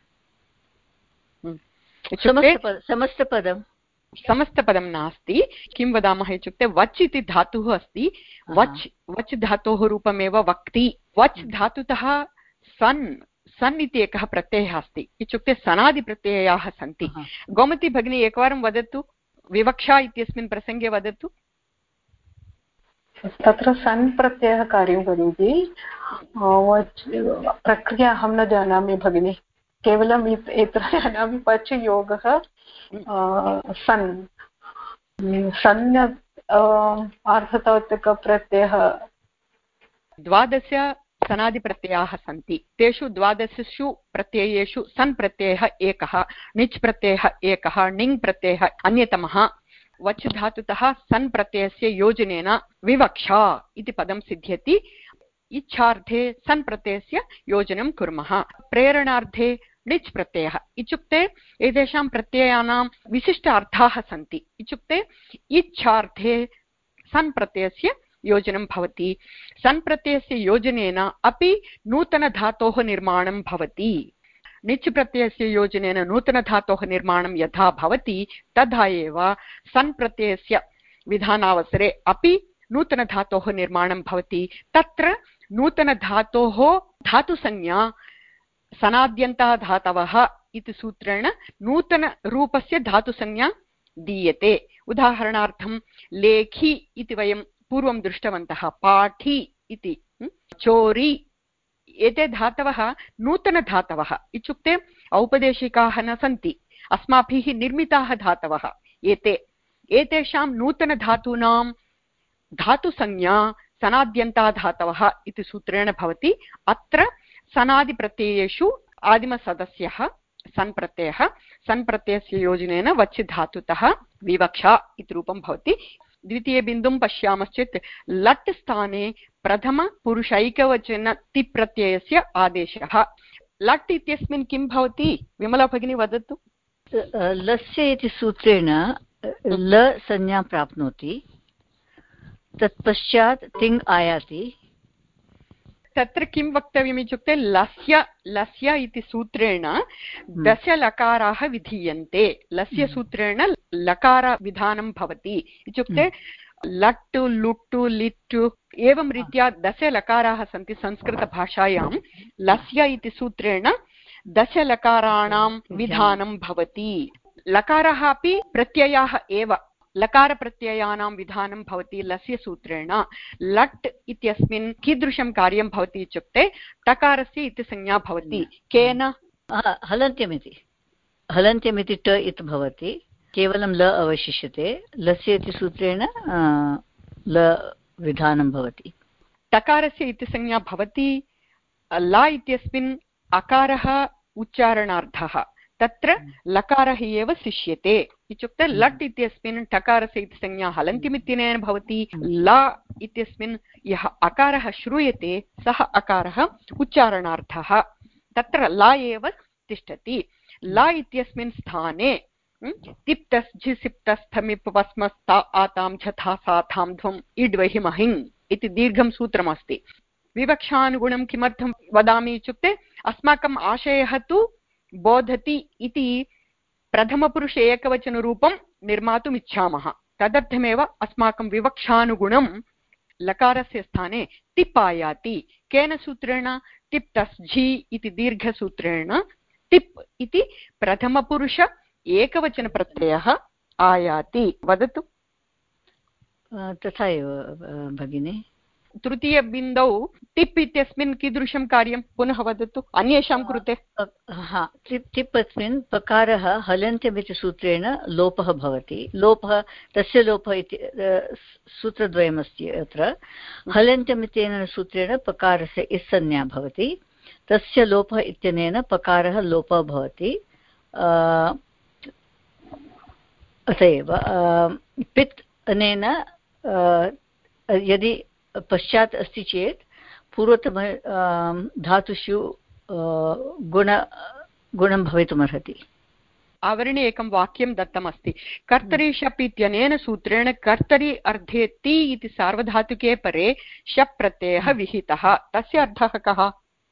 समस्तपदं समस्तपदं नास्ति। किं वदामः इत्युक्ते वच् इति धातुः अस्ति। वच् वच् धातोः रूपमेव वक्ति। वच् धातुतः सन् सन् इति एकः प्रत्ययः अस्ति, इत्युक्ते सनादिप्रत्ययाः सन्ति। गोमती भगिनी एकवारं वदतु, विवक्षा इत्यस्मिन् प्रसङ्गे वदतु। तत्र सन् प्रत्ययः कार्यं करोति। प्रक्रिया अहं न जानामि भगिनि, केवलम् एतत् जानामि पच् योगः सन् सन् आर्धतात्विकप्रत्ययः। द्वादश सनादिप्रत्ययाः सन्ति। तेषु द्वादशसु प्रत्ययेषु सन् प्रत्ययः एकः, णिच् प्रत्ययः एकः, णिङ् प्रत्ययः अन्यतमः। वच् धातुतः सन् प्रत्ययस्य योजनेन विवक्षा इति पदं सिद्ध्यति। इच्छार्थे सन् प्रत्ययस्य योजनं कुर्मः। प्रेरणार्थे णिच् प्रत्ययः, इत्युक्ते एतेषां प्रत्ययानां विशिष्ट अर्थाः सन्ति। इत्युक्ते इच्छार्थे सन् प्रत्ययस्य योजनं भवति। सन् प्रत्ययस्य योजनेन अपि नूतनधातोः निर्माणं भवति। णिच् प्रत्ययस्य योजनेन नूतनधातोः निर्माणं यथा भवति तथा एव सन् प्रत्ययस्य विधानावसरे अपि नूतनधातोः निर्माणं भवति। तत्र नूतनधातोः धातुसंज्ञा सनाद्यन्ता धातवः इति सूत्रेण नूतनरूपस्य धातुसंज्ञा दीयते। उदाहरणार्थं लेखि इति वयं पूर्वं दृष्टवन्तः, पाठी इति, चोरी, एते धातवः नूतनधातवः, इत्युक्ते औपदेशिकाः न सन्ति, अस्माभिः निर्मिताः धातवः एते। एतेषां नूतनधातूनां धातुसंज्ञा सनाद्यन्ता धातवः इति सूत्रेण भवति। अत्र सनादिप्रत्ययेषु आदिमसदस्यः सन् प्रत्ययः, सन् प्रत्ययस्य योजनेन वच् धातुतः विवक्षा इति रूपं भवति। द्वितीयबिन्दुं पश्यामश्चेत् लट् स्थाने प्रथमपुरुषैकवचन तिप्रत्ययस्य आदेशः। लट् इत्यस्मिन् किं भवति? विमला भगिनी वदतु। लस्य इति सूत्रेण ल संज्ञा प्राप्नोति, तत्पश्चात् तिङ् आयाति। तत्र किं वक्तव्यम् इत्युक्ते लस्य लस्य इति सूत्रेण दशलकाराः विधीयन्ते। लस्य सूत्रेण लकारविधानं भवति, इत्युक्ते लट्टु लुट्टु लिट्टु एवं रीत्या दशलकाराः सन्ति संस्कृतभाषायां। लस्य इति सूत्रेण दशलकाराणां विधानं भवति। लकाराः अपि प्रत्ययाः एव, लकारप्रत्ययानां विधानं भवति लस्य सूत्रेण। लट् इत्यस्मिन् कीदृशं कार्यं भवति इत्युक्ते टकारस्य इति संज्ञा भवति। केन? हलन्त्यमिति हलन्त्यमिति ट इति भवति, केवलं ल अवशिष्यते। लस्य इति सूत्रेण ल विधानं भवति। टकारस्य इति संज्ञा भवति। ला इत्यस्मिन् अकारः उच्चारणार्थः, तत्र लकारः एव शिष्यते, इत्युक्ते लट् इत्यस्मिन् टकारस्य इति संज्ञा हलन्त्यमित्यनेन भवति। ला इत्यस्मिन् यः अकारः श्रूयते सः अकारः उच्चारणार्थः, तत्र ला एव तिष्ठति। ला इत्यस्मिन् स्थाने तिप्तस् झिसिप्तस्थमिप् वस्मस्ता आतां झथा साथां ध्वम् इड्वहिमहिङ् इति दीर्घं सूत्रमस्ति। विवक्षानुगुणं किमर्थं वदामि इत्युक्ते अस्माकम् आशयः तु बोधति इति प्रथमपुरुषे एकवचनरूपं निर्मातुम् इच्छामः। तदर्थमेव अस्माकं विवक्षानुगुणं लकारस्य स्थाने तिप् आयाति। केन सूत्रेण? तिप् तस् झि इति दीर्घसूत्रेण। तिप् इति प्रथमपुरुष एकवचनप्रत्ययः, आयाति वदतु। तथा एव भगिनी। तृतीयबिन्दौ टिप् इत्यस्मिन् कीदृशं कार्यं पुनः वदतु अन्येषां कृते। हा टिप् टिप् अस्मिन् पकारः हलन्त्यमिति सूत्रेण लोपः भवति। लोपः तस्य लोपः इति सूत्रद्वयमस्ति अत्र। हलन्त्यमितेन सूत्रेण पकारस्य इत्संज्ञा भवति, तस्य लोपः इत्यनेन पकारः लोपः भवति। अत एव पित् अनेन यदि पश्चात् अस्ति चेत् पूर्वतम धातुषु गुण गुणं भवितुमर्हति। आवरणे एकं वाक्यं दत्तमस्ति, कर्तरि शप् इत्यनेन सूत्रेण कर्तरि अर्धे ति इति सार्वधातुके परे शप् प्रत्ययः विहितः, तस्य अर्थः कः?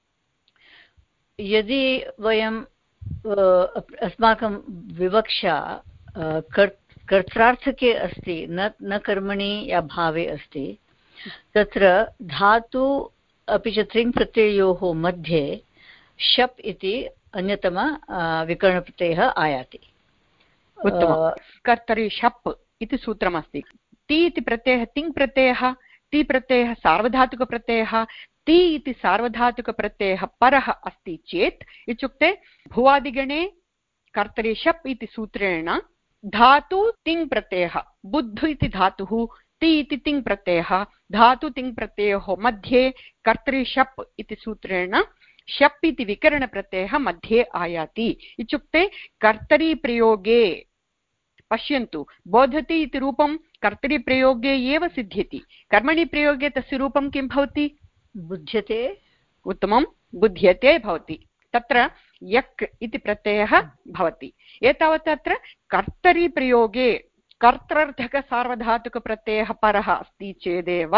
यदि वयं अस्माकं विवक्षा कर्त्रार्थके अस्ति, न न कर्मणि या भावे अस्ति, तत्र धातु अपि च त्रिङ् प्रत्ययोः मध्ये शप् इति अन्यतम विकरणप्रत्ययः आयाति। कर्तरि शप् इति सूत्रमस्ति। ति इति प्रत्ययः तिङ् प्रत्ययः, ति प्रत्ययः सार्वधातुकप्रत्ययः, ति इति सार्वधातुकप्रत्ययः परः अस्ति चेत्, इत्युक्ते भुवादिगणे कर्तरि शप् इति सूत्रेण धातु तिङ् प्रत्ययः, बुद्ध इति धातुः, ति इति तिङ् प्रत्ययः, धातु तिङ् प्रत्ययोः मध्ये कर्तरि शप् इति सूत्रेण शप् इति विकरणप्रत्ययः मध्ये आयाति। इत्युक्ते कर्तरि प्रयोगे पश्यन्तु, बोधति इति रूपं कर्तरि प्रयोगे एव सिद्ध्यति, कर्मणि प्रयोगे तस्य रूपं किं भवति? बुध्यते। उत्तमं, बुध्यते भवति। तत्र यक् इति प्रत्ययः भवति। एतावत् अत्र कर्तरि प्रयोगे कर्त्रर्थकसार्वधातुकप्रत्ययः परः अस्ति चेदेव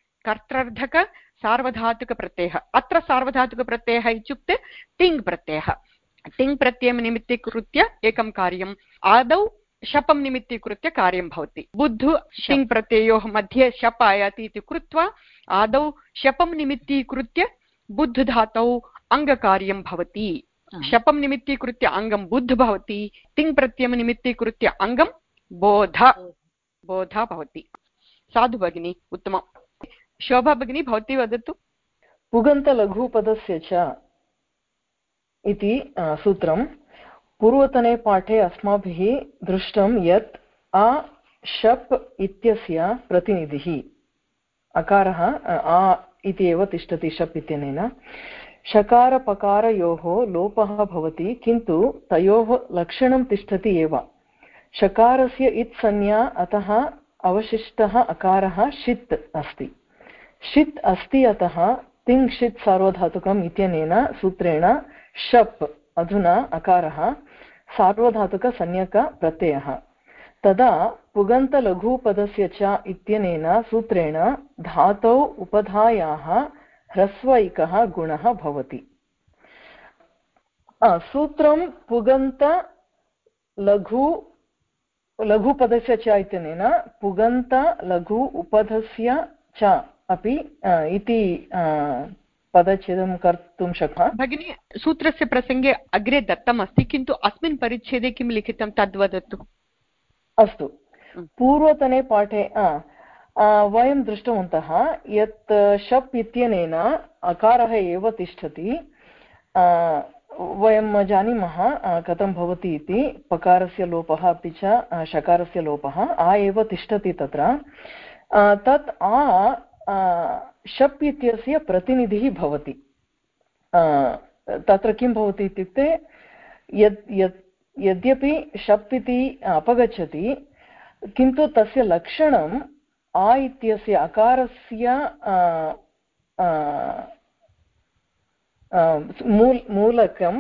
कर्त्रर्थकसार्वधातुकप्रत्ययः, अत्र सार्वधातुकप्रत्ययः इत्युक्ते तिङ् प्रत्ययः, तिङ् प्रत्ययं निमित्तीकृत्य एकं कार्यम्, आदौ शपं निमित्तीकृत्य कार्यं भवति। बुद्धु तिङ् प्रत्ययोः मध्ये शप् आयाति इति कृत्वा आदौ शपं निमित्तीकृत्य बुद्ध धातौ अङ्गकार्यं भवति। शपं निमित्तीकृत्य अङ्गं बुद्ध भवति, तिङ् प्रत्ययं निमित्तीकृत्य अङ्गं बोध बोध भवति। साधु भगिनी, उत्तमं। शोभा भगिनी, भवती वदतु। पुगन्तलघुपदस्य च इति सूत्रं पूर्वतने पाठे अस्माभिः दृष्टं यत् आ शप् इत्यस्य प्रतिनिधिः अकारः आ इति एव तिष्ठति शप् इत्यनेन। शकारपकारयोः लोपः भवति, किन्तु तयोः लक्षणं तिष्ठति एव। शकारस्य इत् संज्ञा, अतः अवशिष्टः अकारः षित् अस्ति। षित् अस्ति, अतः तिङ् षित् सार्वधातुकम् इत्यनेन सूत्रेण शप् अधुना अकारः सार्वधातुकसंज्ञकप्रत्ययः। तदा पुगन्तलघुपदस्य च इत्यनेन सूत्रेण धातौ उपधायाः ह्रस्वैकः गुणः भवति। सूत्रं पुगन्त लघु लघुपदस्य च इत्यनेन पुगन्त लघु उपधस्य च अपि इति पदच्छेदं कर्तुं शक्नुमः। भगिनी, सूत्रस्य प्रसङ्गे अग्रे दत्तमस्ति, किन्तु अस्मिन् परिच्छेदे किं लिखितं तद्वदतु। अस्तु, पूर्वतने पाठे वयं दृष्टवन्तः यत् शप् इत्यनेन अकारः एव तिष्ठति। वयं जानीमः कथं भवति इति। पकारस्य लोपः अपि च शकारस्य लोपः आ एव तिष्ठति तत्र। तत् आ शप् इत्यस्य प्रतिनिधिः भवति। तत्र किं भवति इत्युक्ते यद् यद् यद्यपि शप् इति अपगच्छति, किन्तु तस्य लक्षणं आ इत्यस्य अकारस्य मूल मूलकं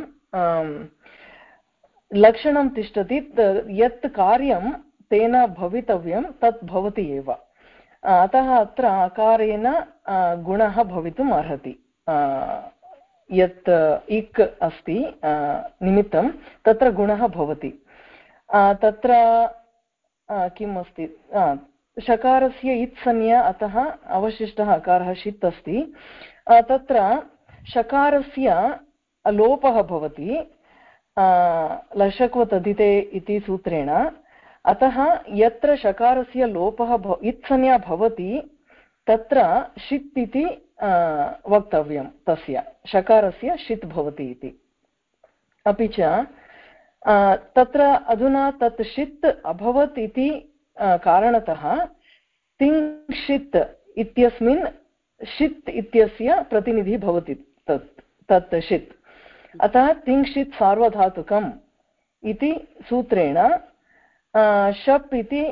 लक्षणं तिष्ठति। यत् कार्यं तेन भवितव्यं तत् भवति एव। अतः अत्र अकारेण गुणः भवितुम् अर्हति। यत् इक् अस्ति निमित्तं तत्र गुणः भवति। तत्र किम् अस्ति, शकारस्य इत् संज्ञा, अतः अवशिष्टः अकारः षित् अस्ति। तत्र शकारस्य लोपः भवति लशक्वतदिते इति सूत्रेण। अतः यत्र शकारस्य लोपः इत्संज्ञा भवति तत्र षित् इति वक्तव्यं, तस्य शकारस्य षित् भवति इति। अपि च तत्र अधुना तत् षित् अभवत् इति कारणतः तिङ्क्षित् इत्यस्मिन् षित् इत्यस्य प्रतिनिधिः भवति तत् तत् षित्। अतः तिङ्क्षित् सार्वधातुकम् इति सूत्रेण शप् इति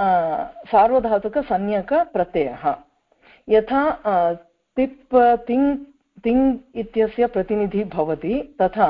सार्वधातुकसंज्ञकप्रत्ययः। यथा तिप् तिङ् तिङ् इत्यस्य प्रतिनिधिः भवति तथा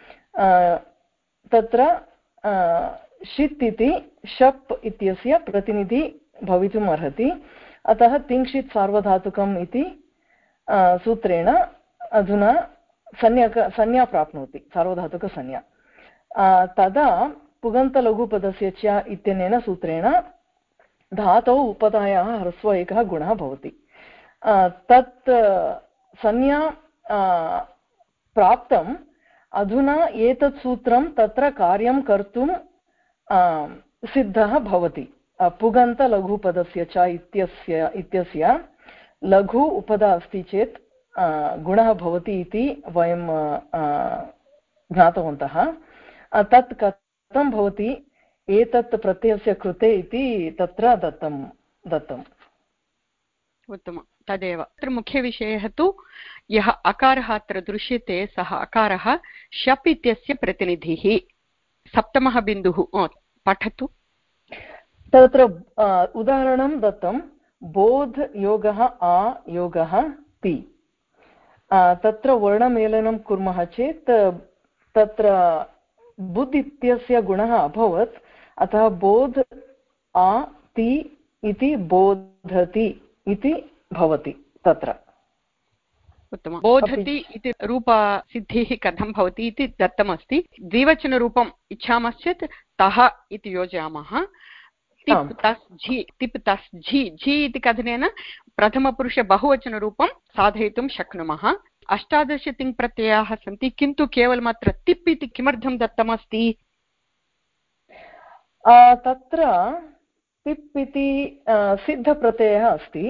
तत्र षित् इति शप् इत्यस्य प्रतिनिधिः भवितुम् अर्हति। अतः तिङ्क्षित् सार्वधातुकम् इति सूत्रेण अधुना संज्ञक संज्ञा प्राप्नोति, सार्वधातुकसंज्ञा। तदा पुगन्तलघुपदस्य च इत्यनेन सूत्रेण धातौ उपधायाः ह्रस्व एकः गुणः भवति। तत् संज्ञा प्राप्तम्। अधुना एतत् सूत्रं तत्र कार्यं कर्तुं सिद्धः भवति। पुगन्तलघुपदस्य च इत्यस्य इत्यस्य लघु उपधा अस्ति चेत् गुणः भवति इति वयं ज्ञातवन्तः। तत् कथं भवति एतत् प्रत्ययस्य कृते इति तत्र दत्तं दत्तम्। उत्तमं। तदेव अत्र मुख्यविषयः तु यः अकारः अत्र दृश्यते सः अकारः शप् इत्यस्य प्रतिनिधिः। सप्तमः बिन्दुः पठतु। तत्र उदाहरणं दत्तं बोध् योगः आ योगः ति। तत्र वर्णमेलनं कुर्मः चेत् तत्र बुद् इत्यस्य गुणः अभवत्। अतः बोध् आ ति इति बोधति इति भवति तत्र। उत्तमं। बोधति इति रूपसिद्धिः कथं भवति इति दत्तमस्ति। द्विवचनरूपम् इच्छामश्चेत् तः इति योजयामः। तिप् तस् झि तिप् तस् झि झि इति कथनेन प्रथमपुरुष बहुवचनरूपं साधयितुं शक्नुमः। अष्टादश तिङ् प्रत्ययाः सन्ति, किन्तु केवलम् अत्र तिप् इति किमर्थं दत्तमस्ति? तत्र तिप् इति सिद्धप्रत्ययः अस्ति।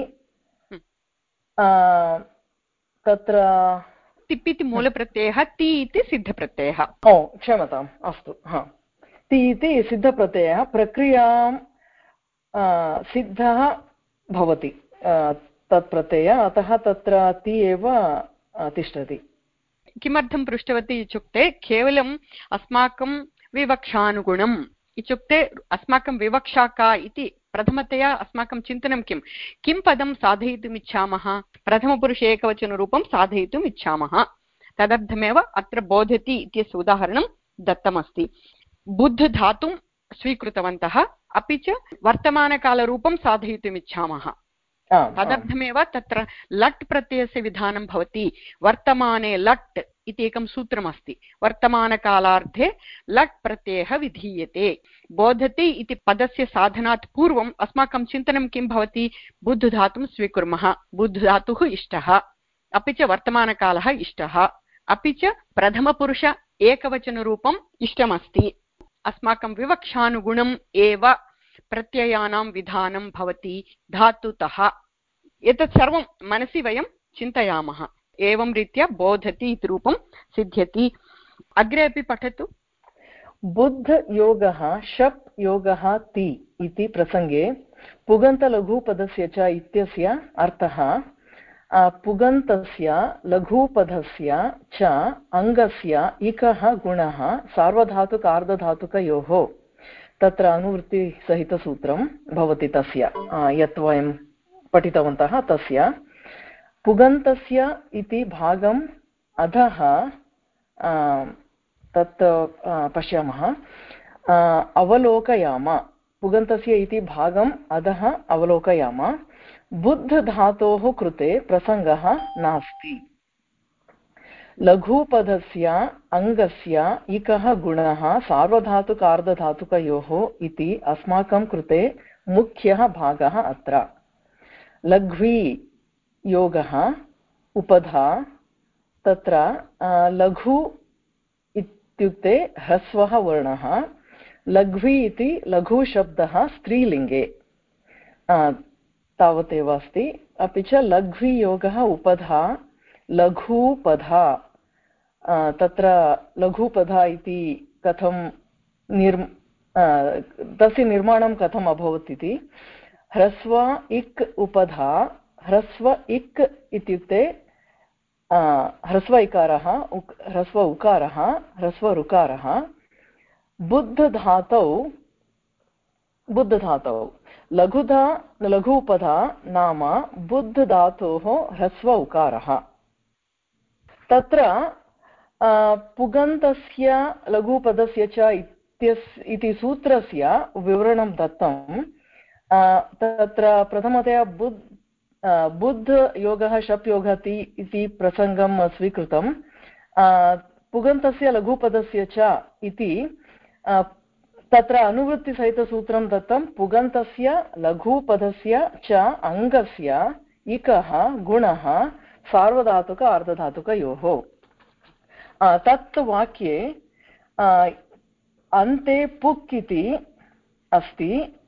तत्र तिप् इति मूलप्रत्ययः, ति इति सिद्धप्रत्ययः। ओ क्षम्यताम्, अस्तु। हा, ति इति सिद्धप्रत्ययः प्रक्रियां सिद्धः भवति तत् प्रत्ययः। अतः तत्र ति एव तिष्ठति। किमर्थं पृष्टवती इत्युक्ते केवलम् अस्माकं विवक्षानुगुणम् इत्युक्ते अस्माकं विवक्षा का इति प्रथमतया अस्माकं चिन्तनं किं किं पदं साधयितुम् इच्छामः? प्रथमपुरुषे एकवचनरूपं साधयितुम् इच्छामः। तदर्थमेव अत्र बोधति इत्यस्य उदाहरणं दत्तमस्ति। बुद्ध धातुं स्वीकृतवन्तः, अपि च वर्तमानकालरूपं साधयितुम् इच्छामः। तदर्थमेव तत्र लट् प्रत्ययस्य विधानं भवति। वर्तमाने लट् इति एकं सूत्रमस्ति। वर्तमानकालार्थे लट् प्रत्ययः विधीयते। बोधति इति पदस्य साधनात् पूर्वम् अस्माकं चिन्तनं किं भवति? बुद्ध धातुं स्वीकुर्मः, बुद्ध धातुः इष्टः, अपि च वर्तमानकालः इष्टः, अपि च प्रथमपुरुष एकवचनरूपम् इष्टमस्ति। अस्माकं विवक्षानुगुणम् एव प्रत्ययानां विधानं भवति धातुतः। एतत् सर्वं मनसि वयं चिन्तयामः। एवं रीत्या बोधति इति रूपं सिद्ध्यति। अग्रे अपि पठतु। बुद्ध योगः शप् योगः ति इति प्रसङ्गे पुगन्तलघुपदस्य च इत्यस्य अर्थः पुगन्तस्य लघुपदस्य च अङ्गस्य इकः गुणः सार्वधातुकार्धधातुकयोः। तत्र अनुवृत्तिसहितसूत्रं भवति तस्य, यत् वयं पठितवन्तः। तस्य पुगन्तस्य इति भागम् अधः तत् पश्यामः, अवलोकयाम। पुगन्तस्य इति भागम् अधः अवलोकयाम। बुद्धधातोः कृते प्रसङ्गः नास्ति। लघुपदस्य अङ्गस्य इकः गुणः सार्वधातुकार्धधातुकयोः इति अस्माकं कृते मुख्यः भागः अत्र। लघ्वी योगः उपधा। तत्र लघु इत्युक्ते ह्रस्वः वर्णः, लघ्वी इति लघुशब्दः स्त्रीलिङ्गे तावदेव अस्ति। अपि च लघ्वीयोगः उपधा लघूपधा, तत्र लघुपधा इति कथं निर् तस्य निर्माणं कथम् अभवत् इति, ह्रस्व इक् उपधा, ह्रस्व इक् इत्युक्ते ह्रस्व इकारः, ह्रस्व उकारः, ह्रस्व ऋकारः, बुद्धधातौ बुद्धधातौ लघुधा लघूपधा नाम बुद्धधातोः ह्रस्व उकारः। तत्र पुगन्तस्य लघुपदस्य च इत्यस् इति सूत्रस्य विवरणं दत्तं। तत्र प्रथमतया बुद् बुद्ध योगः शप् योगः ति इति प्रसङ्गं स्वीकृतं। पुगन्तस्य लघुपदस्य च इति तत्र अनुवृत्तिसहितसूत्रं दत्तं। पुगन्तस्य लघुपदस्य च अङ्गस्य इकः गुणः सार्वधातुक अर्धधातुकयोः। तत् वाक्ये अन्ते पुक् इति अस्ति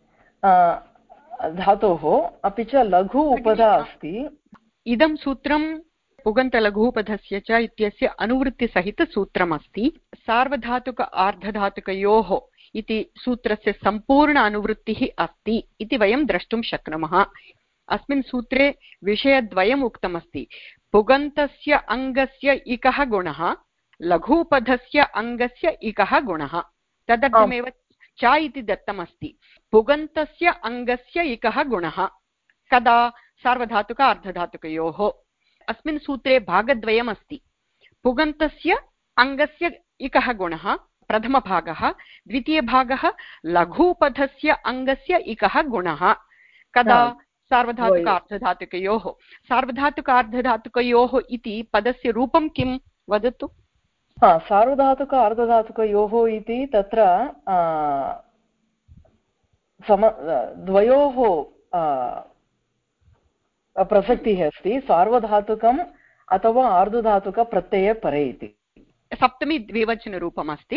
धातोः, अपि च लघु उपधा अस्ति। इदं सूत्रं पुगन्तलघूपधस्य च इत्यस्य अनुवृत्तिसहितसूत्रमस्ति। सार्वधातुक आर्धधातुकयोः इति सूत्रस्य सम्पूर्ण अनुवृत्तिः अस्ति इति वयं द्रष्टुं शक्नुमः। अस्मिन् सूत्रे विषयद्वयम् उक्तमस्ति। पुगन्तस्य अङ्गस्य इकः गुणः, लघूपधस्य अङ्गस्य इकः गुणः। तदर्थमेव च इति दत्तमस्ति। पुगन्तस्य अङ्गस्य इकः गुणः कदा? सार्वधातुक अर्धधातुकयोः। अस्मिन् सूत्रे भागद्वयमस्ति। पुगन्तस्य अङ्गस्य इकः गुणः प्रथमभागः, द्वितीयभागः लघूपधस्य अङ्गस्य इकः गुणः कदा? सार्वधातुक अर्धधातुकयोः। सार्वधातुक अर्धधातुकयोः इति पदस्य रूपं किं वदतु? हा, सार्वधातुक अर्धधातुकयोः इति तत्र सम द्वयोः प्रसक्तिः अस्ति। सार्वधातुकम् अथवा अर्धधातुकप्रत्ययपरे इति सप्तमी द्विवचनरूपम् अस्ति।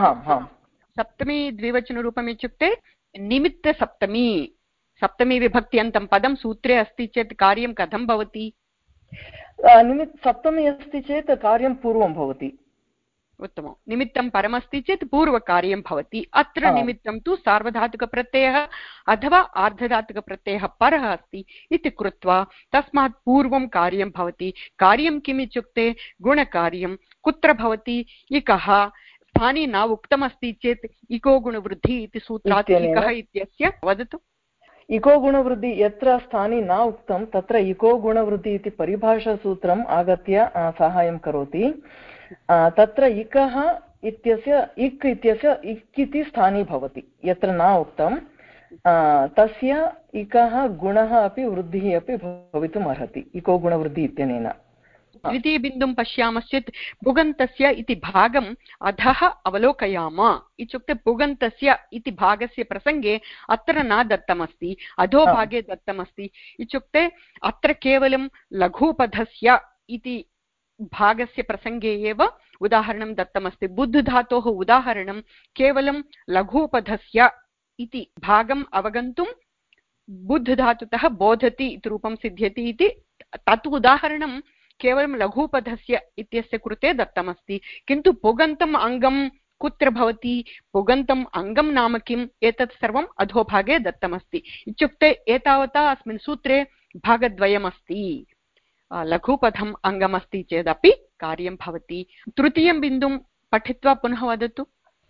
सप्तमी द्विवचनरूपम् इत्युक्ते निमित्तसप्तमी, सप्तमी विभक्त्यन्तं पदं सूत्रे अस्ति चेत् कार्यं कथं भवति? निमित्त सप्तमी अस्ति चेत् कार्यं पूर्वं भवति। उत्तमं। निमित्तं परमस्ति चेत् पूर्वकार्यं भवति। अत्र निमित्तं तु सार्वधातुकप्रत्ययः अथवा आर्धधातुकप्रत्ययः परः अस्ति इति कृत्वा तस्मात् पूर्वं कार्यं भवति। कार्यं किम् इत्युक्ते गुणकार्यं। कुत्र भवति? इकः। स्थाने न उक्तमस्ति चेत् इको गुणवृद्धिः इति सूत्रात् इकः इत्यस्य वदतु। इको गुणवृद्धि यत्र स्थाने न उक्तं तत्र इको गुणवृद्धि इति परिभाषासूत्रम् आगत्य साहाय्यं करोति। तत्र इकः इत्यस्य इक् इत्यस्य इक् इति स्थाने भवति। यत्र न उक्तं तस्य इकः गुणः अपि वृद्धिः अपि भवितुम् अर्हति इको गुणवृद्धि इत्यनेन। द्वितीयबिन्दुं पश्यामश्चेत् पुगन्तस्य इति भागम् अधः अवलोकयाम। इत्युक्ते पुगन्तस्य इति भागस्य प्रसङ्गे अत्र न दत्तमस्ति, अधोभागे दत्तमस्ति। इत्युक्ते अत्र केवलं लघुपधस्य इति भागस्य प्रसङ्गे एव उदाहरणं दत्तमस्ति। बुद्धधातोः उदाहरणं केवलं लघुपधस्य इति भागम् अवगन्तुं बुद्धधातुतः बोधति इति रूपं सिद्ध्यति इति तत् उदाहरणं केवलं लघुपधस्य इत्यस्य कृते दत्तमस्ति। किन्तु पुगन्तम् अङ्गं कुत्र भवति, पुगन्तम् अङ्गं नाम किम्, एतत् सर्वम् अधोभागे दत्तमस्ति। इत्युक्ते एतावता अस्मिन् सूत्रे भागद्वयमस्ति। लघुपधम् अङ्गमस्ति चेदपि कार्यं भवति। तृतीयं बिन्दुं पठित्वा पुनः वदतु।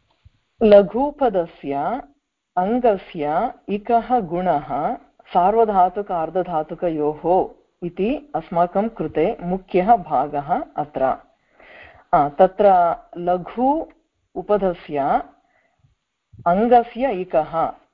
लघुपदस्य अङ्गस्य इकः गुणः सार्वधातुक अर्धधातुकयोः इति अस्माकं कृते मुख्यः भागः अत्र। तत्र लघु उपधस्य अङ्गस्य इकः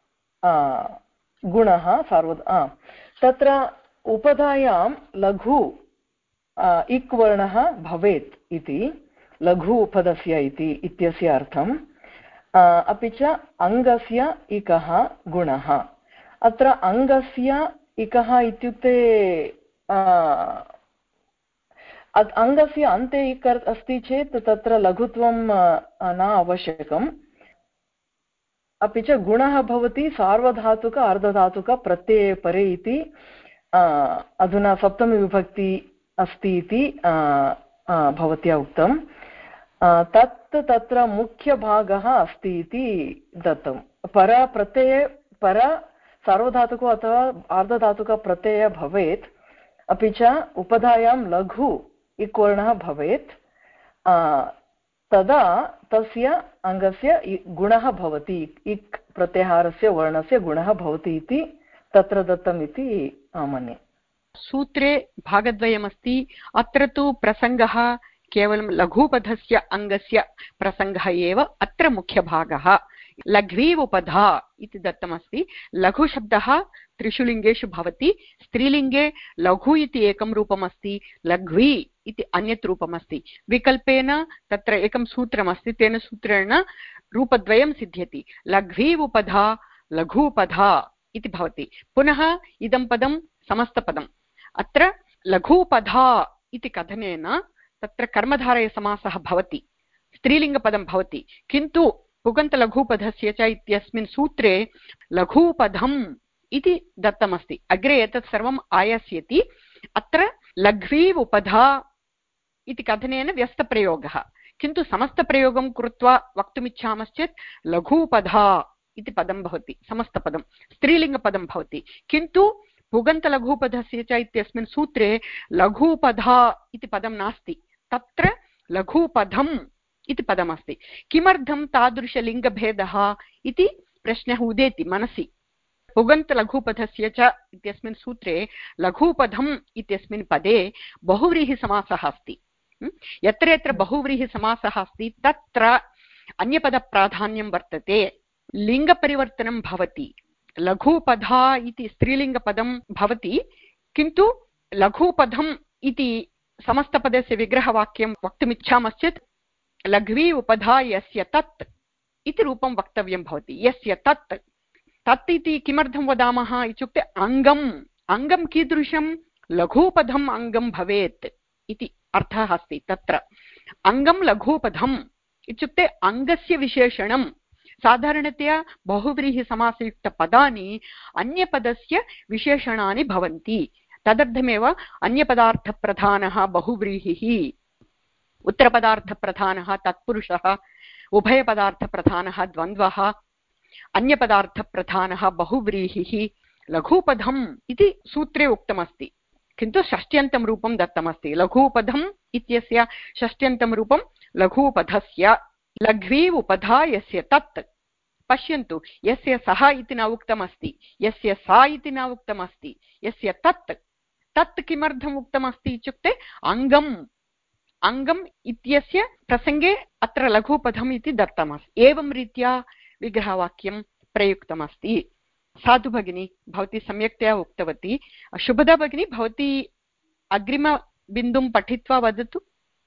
गुणः सार्व तत्र उपधायां लघु इक् वर्णः भवेत् इति लघु उपधस्य इति इत्यस्य अर्थम्। अपि च अङ्गस्य इकः गुणः। अत्र अङ्गस्य इकः इत्युक्ते अङ्गस्य अन्ते इक् अस्ति चेत् तत्र लघुत्वं न आवश्यकम्। अपि च गुणः भवति सार्वधातुक अर्धधातुक प्रत्यये परे इति अधुना सप्तमीविभक्ति अस्ति इति भवत्या उक्तं। तत् तत्र मुख्यभागः अस्ति इति दत्तं। पर प्रत्यये पर सार्वधातुक अथवा अर्धधातुकप्रत्ययः भवेत्, अपि च उपधायां लघु इक् वर्णः भवेत्, तदा तस्य अङ्गस्य गुणः भवति, इक् प्रत्याहारस्य वर्णस्य गुणः भवति इति तत्र दत्तम् इति मन्ये। सूत्रे भागद्वयमस्ति। अत्र तु प्रसङ्गः केवलं लघुपधस्य अङ्गस्य प्रसङ्गः एव अत्र मुख्यभागः। लघ्वीवुपधा इति दत्तमस्ति। लघुशब्दः त्रिषु लिङ्गेषु भवति। स्त्रीलिङ्गे लघु इति एकं रूपमस्ति, लघ्वी इति अन्यत् रूपमस्ति। विकल्पेन तत्र एकं सूत्रमस्ति, तेन सूत्रेण रूपद्वयं सिद्ध्यति। लघ्वीवुपधा लघूपधा इति भवति। पुनः इदं पदं समस्तपदम्। अत्र लघूपधा इति कथनेन तत्र कर्मधारयसमासः भवति, स्त्रीलिङ्गपदं भवति, किन्तु पुगन्तलघूपधस्य च इत्यस्मिन् सूत्रे लघूपधम् इति दत्तमस्ति। अग्रे एतत् सर्वम् आयास्यति। अत्र लघ्वीवुपधा इति कथनेन व्यस्तप्रयोगः, किन्तु समस्तप्रयोगं कृत्वा वक्तुमिच्छामश्चेत् लघूपधा इति पदं भवति, समस्तपदं स्त्रीलिङ्गपदं भवति, किन्तु पुगन्तलघूपधस्य च इत्यस्मिन् सूत्रे लघूपधा इति पदं नास्ति, तत्र लघूपधम् इति पदमस्ति। किमर्थं तादृशलिङ्गभेदः इति प्रश्नः उदेति मनसि। पुगन्तलघूपधस्य च इत्यस्मिन् सूत्रे लघूपधम् इत्यस्मिन् पदे बहुव्रीहिसमासः अस्ति। यत्र यत्र बहुव्रीहिसमासः अस्ति तत्र अन्यपदप्राधान्यं वर्तते, लिङ्गपरिवर्तनं भवति। लघूपधा इति स्त्रीलिङ्गपदं भवति, किन्तु लघूपधम् इति समस्तपदस्य विग्रहवाक्यं वक्तुमिच्छामश्चेत् लघ्वी उपधा यस्य तत् इति रूपं वक्तव्यं भवति। यस्य तत् तत् इति किमर्थं वदामः इत्युक्ते अङ्गम् अङ्गं कीदृशं लघूपधम् अङ्गं भवेत् इति अर्थः अस्ति। तत्र अङ्गं लघूपधम् इत्युक्ते अङ्गस्य विशेषणं। साधारणतया बहुव्रीहिसमासयुक्तपदानि अन्यपदस्य विशेषणानि भवन्ति, तदर्थमेव अन्यपदार्थप्रधानः बहुव्रीहिः, उत्तरपदार्थप्रधानः तत्पुरुषः, उभयपदार्थप्रधानः द्वन्द्वः, अन्यपदार्थप्रधानः बहुव्रीहिः, लघूपधम् इति सूत्रे उक्तमस्ति, किन्तु षष्ट्यन्तं रूपं दत्तमस्ति। लघूपधम् इत्यस्य षष्ट्यन्तं रूपं लघूपधस्य। लघ्वी उपधा यस्य तत्। पश्यन्तु, यस्य सः इति न उक्तमस्ति, यस्य सा इति न उक्तमस्ति, यस्य तत् तत् किमर्थम् उक्तमस्ति इत्युक्ते अङ्गम् अङ्गम् इत्यस्य प्रसङ्गे अत्र लघूपधम् इति दत्तमस्ति। एवं रीत्या विग्रहवाक्यं प्रयुक्तमस्ति। साधु भगिनी, भवती सम्यक्तया उक्तवती। शुभदा भगिनी, भवती अग्रिमबिन्दुं पठित्वा वदतु।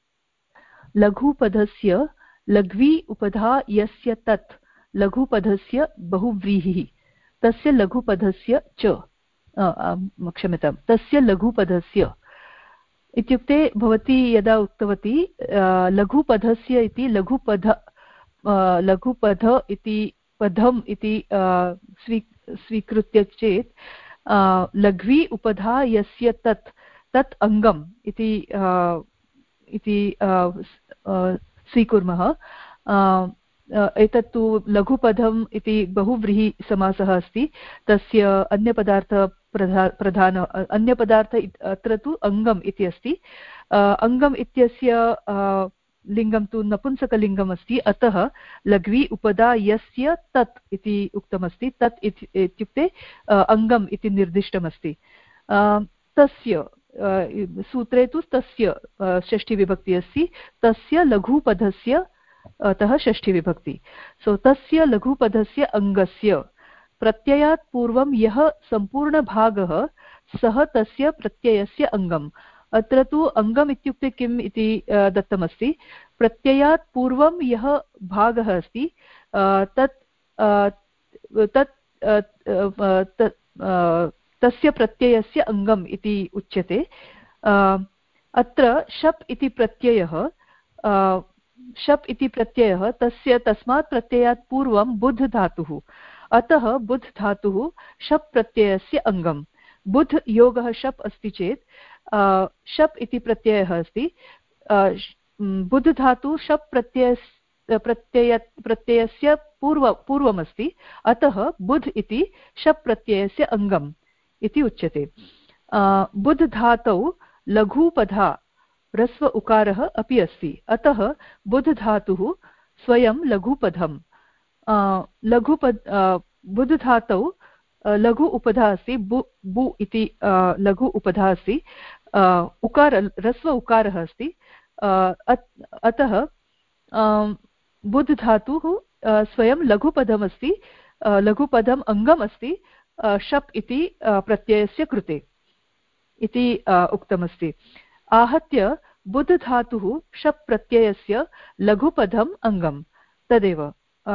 लघुपधस्य लघ्वी उपधा यस्य तत् लघुपधस्य बहुव्रीहिः तस्य लघुपधस्य च क्षम्यतां तस्य लघुपधस्य इत्युक्ते भवती यदा उक्तवती लघुपधस्य इति लघुपध लघुपध इति पदम् इति स्वी स्वीकृत्य चेत् लघ्वी उपधा यस्य तत् तत् अङ्गम् इति इति स्वीकुर्मः। एतत्तु लघुपदम् इति बहुव्रीहिसमासः अस्ति, तस्य अन्यपदार्थ प्रधा प्रधान अन्यपदार्थ अत्र तु अङ्गम् इति अस्ति। अङ्गम् इत्यस्य लिङ्गं तु नपुंसकलिङ्गम् अस्ति, अतः लघ्वी उपदा यस्य तत् इति उक्तमस्ति। तत् इत्युक्ते अङ्गम् इति निर्दिष्टमस्ति। तस्य सूत्रे तु तस्य षष्ठीविभक्ति अस्ति, तस्य लघुपदस्य अतः षष्ठीविभक्ति। सो तस्य लघुपदस्य अङ्गस्य प्रत्ययात् पूर्वं यः सम्पूर्णभागः सः तस्य प्रत्ययस्य अङ्गम्। अत्र तु अङ्गम् इत्युक्ते किम् इति दत्तमस्ति। प्रत्ययात् पूर्वं यः भागः अस्ति तत् तत् तस्य प्रत्ययस्य अङ्गम् इति उच्यते। अत्र शप् इति प्रत्ययः शप् इति प्रत्ययः तस्य तस्मात् प्रत्ययात् पूर्वं बुध् धातुः, अतः बुध् धातुः शप् प्रत्ययस्य अङ्गं। बुध् योगः शप् अस्ति चेत् शप् इति प्रत्ययः अस्ति, बुध् धातुः शप् प्रत्यय प्रत्यय प्रत्ययस्य पूर्व पूर्वमस्ति, अतः बुध् इति शप् प्रत्ययस्य अङ्गम् इति उच्यते। बुध् धातौ लघुपधा ह्रस्व उकारः अपि अस्ति, अतः बुध् धातुः स्वयं लघुपदम्। लघुपद बुध् धातौ लघु उपधा अस्ति, बु बु इति लघु उपधा अस्ति, उकार ह्रस्व उकारः अस्ति, अतः बुध् धातुः स्वयं लघुपदमस्ति, लघुपदम् अङ्गम् अस्ति शप् इति प्रत्ययस्य कृते इति उक्तमस्ति। आहत्य बुध् धातुः शप् प्रत्ययस्य लघुपदम् अङ्गं, तदेव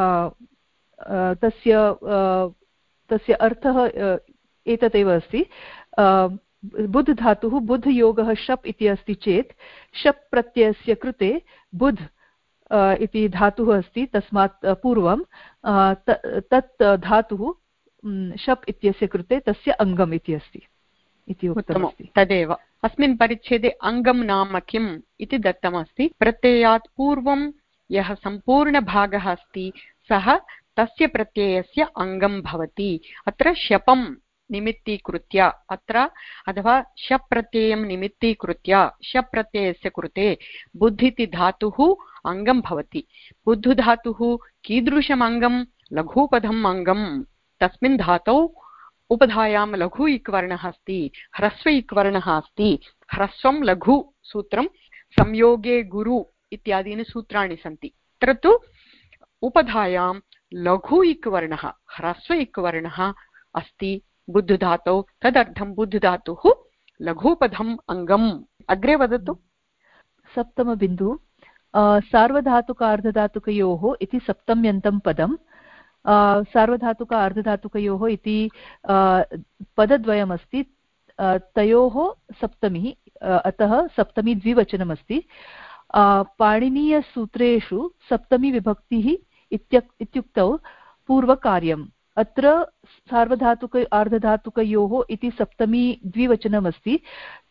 तस्य तस्य अर्थः एतदेव अस्ति। बुध् धातुः बुध् योगः शप् इति अस्ति चेत् शप् प्रत्ययस्य कृते बुध् इति धातुः अस्ति, तस्मात् पूर्वं तत् धातुः शप् इत्यस्य कृते तस्य अङ्गम् इति अस्ति इति उक्तमस्ति। तदेव अस्मिन् परिच्छेदे अङ्गं नाम किम् इति दत्तमस्ति। प्रत्ययात् पूर्वं यः सम्पूर्णभागः अस्ति सः तस्य प्रत्ययस्य अङ्गं भवति। अत्र शपं निमित्तीकृत्य अत्र अथवा शप् प्रत्ययं निमित्तीकृत्य शप् प्रत्ययस्य कृते बुद्ध इति धातुः अङ्गं भवति। बुद्ध धातुः कीदृशम् अङ्गं? लघुपदम् अङ्गं। तस्मिन् धातौ उपधायां लघु इक्वर्णः अस्ति, ह्रस्व इक्वर्णः अस्ति। ह्रस्वं लघु सूत्रं संयोगे गुरु इत्यादीनि सूत्राणि सन्ति। तत्र तु उपधायां लघु इक्वर्णः ह्रस्व इक्वर्णः अस्ति बुद्ध धातौ, तदर्थं बुद्ध धातुः लघुपदम् अङ्गम्। अग्रे वदतु। सप्तमबिन्दुः सार्वधातुक अर्धधातुकयोः इति सप्तम्यन्तं पदं। सार्वधातुक अर्धधातुकयोः इति पदद्वयमस्ति, तयोः सप्तमी, अतः सप्तमी द्विवचनमस्ति। पाणिनीयसूत्रेषु सप्तमी विभक्तिः इत्युक्तौ पूर्वकार्यम्। अत्र सार्वधातुक अर्धधातुकयोः इति सप्तमी द्विवचनमस्ति,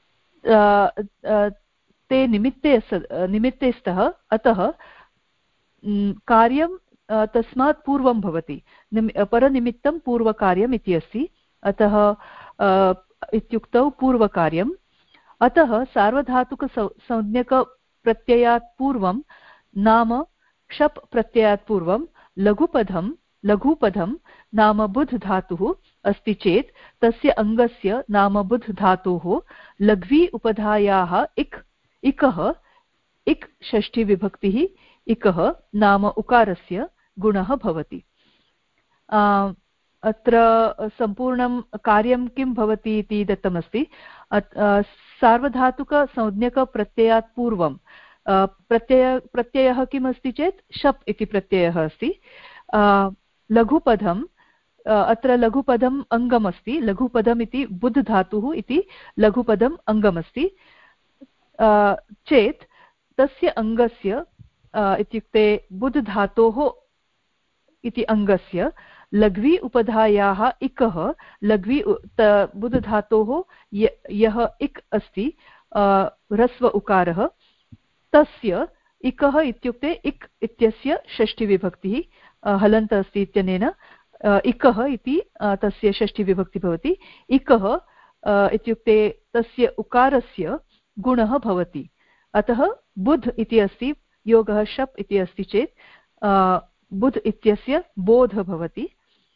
ते निमित्ते निमित्ते स्तः, अतः कार्यं तस्मात् पूर्वं भवति। परनिमित्तं पूर्वकार्यम् इति अस्ति, अतः इत्युक्तौ पूर्वकार्यम्। अतः सार्वधातुकसंज्ञकप्रत्ययात् पूर्वं नाम शप् प्रत्ययात् पूर्वं लघुपदं लघुपदं नाम बुध् धातुः अस्ति चेत् तस्य अङ्गस्य नाम बुध् धातोः लघ्वी उपधायाः इक् इकः इक् षष्ठीविभक्तिः इकः नाम उकारस्य गुणः भवति। अत्र सम्पूर्णं कार्यं किं भवति इति दत्तमस्ति। सार्वधातुकसंज्ञकप्रत्ययात् पूर्वं प्रत्यय प्रत्ययः किम् अस्ति चेत् शप् इति प्रत्ययः अस्ति। लघुपदम् अत्र लघुपदम् अङ्गमस्ति, लघुपदम् इति बुध् धातुः इति लघुपदम् अङ्गमस्ति चेत् तस्य अङ्गस्य इत्युक्ते बुध् धातोः इति अङ्गस्य लघ्वी उपधायाः इकः लघ्वी बुध् धातोः यः इक् अस्ति ह्रस्व उकारः, तस्य इकः इत्युक्ते इक् इत्यस्य षष्ठीविभक्तिः हलन्त अस्ति इत्यनेन इकः इति तस्य षष्ठीविभक्तिः भवति। इकः इत्युक्ते तस्य उकारस्य गुणः भवति। अतः बुध् इति अस्ति, योगः शप् इति अस्ति चेत् बुध् इत्यस्य बोध भवति।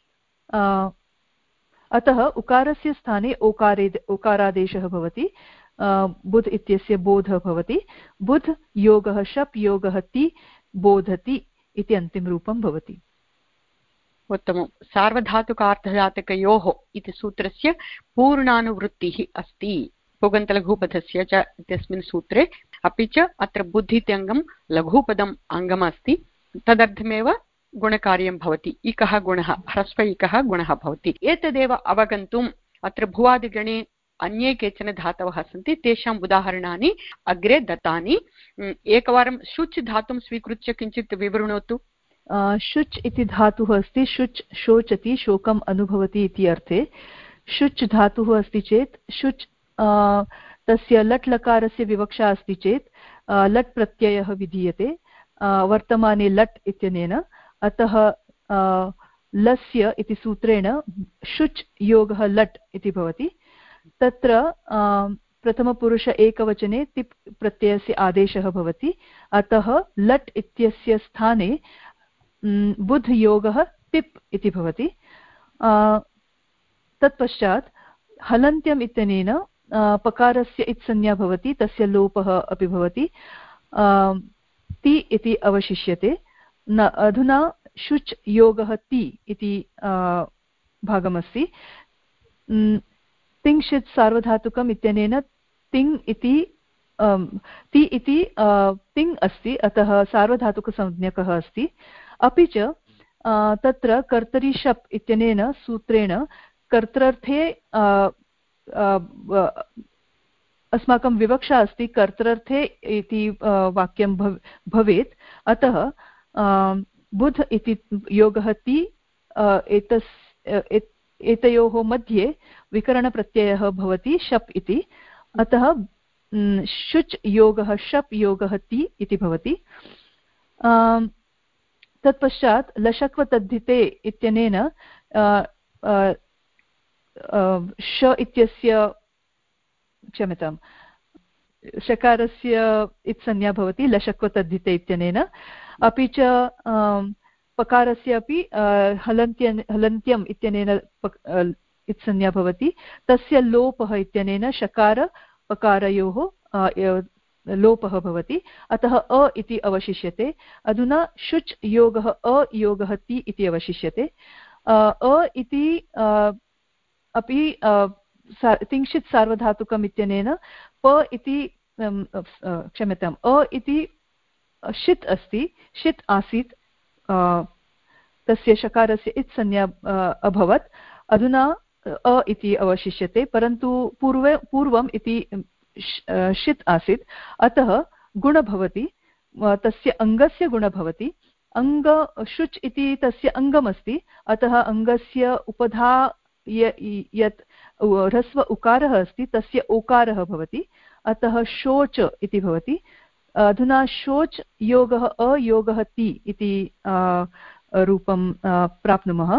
अतः उकारस्य स्थाने ओकारे ओकारादेशः भवति, बुध् इत्यस्य बोधः भवति। बुध् योगः शप् योगः ति बोधति इति अन्तिमरूपं भवति। उत्तमं। सार्वधातुकार्धधातुकयोः इति सूत्रस्य पूर्णानुवृत्तिः अस्ति पुगन्तलघुपदस्य च इत्यस्मिन् सूत्रे, अपि च अत्र बुद्धित्यङ्गं लघुपदम् अङ्गमस्ति, तदर्थमेव गुणकार्यं भवति। इकः गुणः ह्रस्व इकः गुणः भवति। एतदेव अवगन्तुम् अत्र भुवादिगणे अन्ये केचन धातवः सन्ति, तेषाम् उदाहरणानि अग्रे दत्तानि। एकवारं शुच् धातुं स्वीकृत्य किञ्चित् विवृणोतु। शुच् इति धातुः अस्ति, शुच् शोचति, शोकम् अनुभवति इति अर्थे। शुच् धातुः अस्ति चेत् शुच् तस्य लट् लकारस्य विवक्षा अस्ति चेत् लट् प्रत्ययः विधीयते वर्तमाने लट् इत्यनेन, अतः लस्य इति सूत्रेण शुच् योगः लट् इति भवति। तत्र प्रथमपुरुष एकवचने तिप् प्रत्ययस्य आदेशः भवति, अतः लट् इत्यस्य स्थाने बुध् योगः तिप् इति भवति। तत्पश्चात् हलन्त्यम् इत्यनेन पकारस्य इत्संज्ञा भवति, तस्य लोपः अपि भवति, ति इति अवशिष्यते। न अधुना शुच् योगः ति इति भागमस्ति। तिङ्क्षित् सार्वधातुकम् इत्यनेन तिङ् इति ति इति तिङ् अस्ति, अतः सार्वधातुकसंज्ञकः अस्ति। अपि च तत्र कर्तरि शप् इत्यनेन सूत्रेण कर्तृर्थे अस्माकं विवक्षा अस्ति, कर्तृर्थे इति वाक्यं भवेत्, अतः बुध् इति योगः ति एतस् एतयोः मध्ये विकरणप्रत्ययः भवति शप् इति, अतः शुच् योगः शप् योगः ति इति भवति। तत्पश्चात् लशक्वतद्धिते इत्यनेन श इत्यस्य क्षम्यतां शकारस्य इत्संज्ञा भवति लशक्वतद्धिते इत्यनेन, अपि च पकारस्य अपि हलन्त्यं हलन्त्यम् इत्यनेन इत्संज्ञा भवति, तस्य लोपः इत्यनेन शकार पकारयोः लोपः भवति, अतः अ इति अवशिष्यते। अधुना शुच् योगः अ योगः ति इति अवशिष्यते। अ इति अपि तिङ्क्षित् सार्वधातुकम् इत्यनेन प इति क्षम्यताम् अ इति षित् अस्ति, षित् आसीत्, तस्य शकारस्य इत्संज्ञा अभवत्, अधुना अ इति अवशिष्यते, परन्तु पूर्वे पूर्वम् इति षित् आसीत्, अतः गुण भवति, तस्य अङ्गस्य गुण भवति। अङ्ग शुच् इति तस्य अङ्गमस्ति, अतः अङ्गस्य उपधा यत् ह्रस्व उकारः अस्ति तस्य ओकारः भवति, अतः शोच इति भवति। अधुना शोच् योगः अयोगः ति इति रूपं प्राप्नुमः।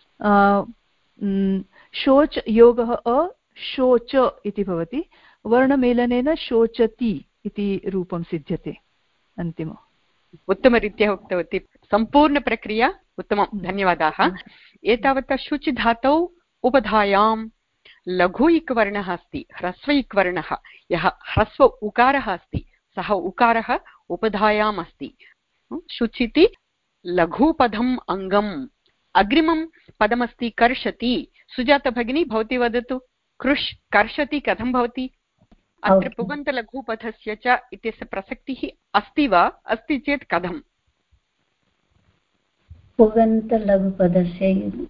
शोच् योगः अशोच इति भवति, वर्णमेलनेन शोचति इति रूपं सिद्ध्यते। अन्तिमम्। उत्तमरीत्या उक्तवती, सम्पूर्णप्रक्रिया उत्तमं, धन्यवादाः। एतावता शुच् धातौ उपधायां लघु इक्वर्णः अस्ति, ह्रस्व इक्वर्णः, यः ह्रस्व उकारः अस्ति सः उकारः उपधायाम् अस्ति। शुच् इति लघुपदम् अङ्गम्। अग्रिमं पदमस्ति कर्षति। सुजाता भगिनी भवती वदतु, कृष् कर्षति कथं भवति? अत्र पुगन्तलघुपथस्य च इत्यस्य प्रसक्तिः अस्ति वा? अस्ति चेत् कथम्? पुगन्तलघुपदस्य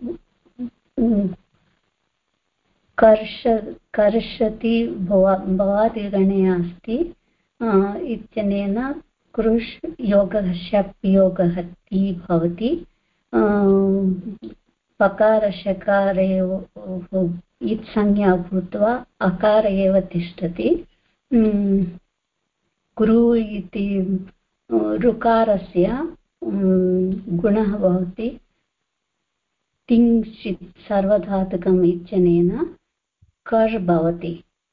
कर्ष कर्षति भवादिगणे अस्ति इत्यनेन कृष् योगः शप् योगः ति भवति। पकारशकारयोः इत्संज्ञा भूत्वा अकार एव तिष्ठति। कृ इति ऋकारस्य गुणः भवति तिङ्क्षित् सर्वधातुकम् इत्यनेन कर् भवति।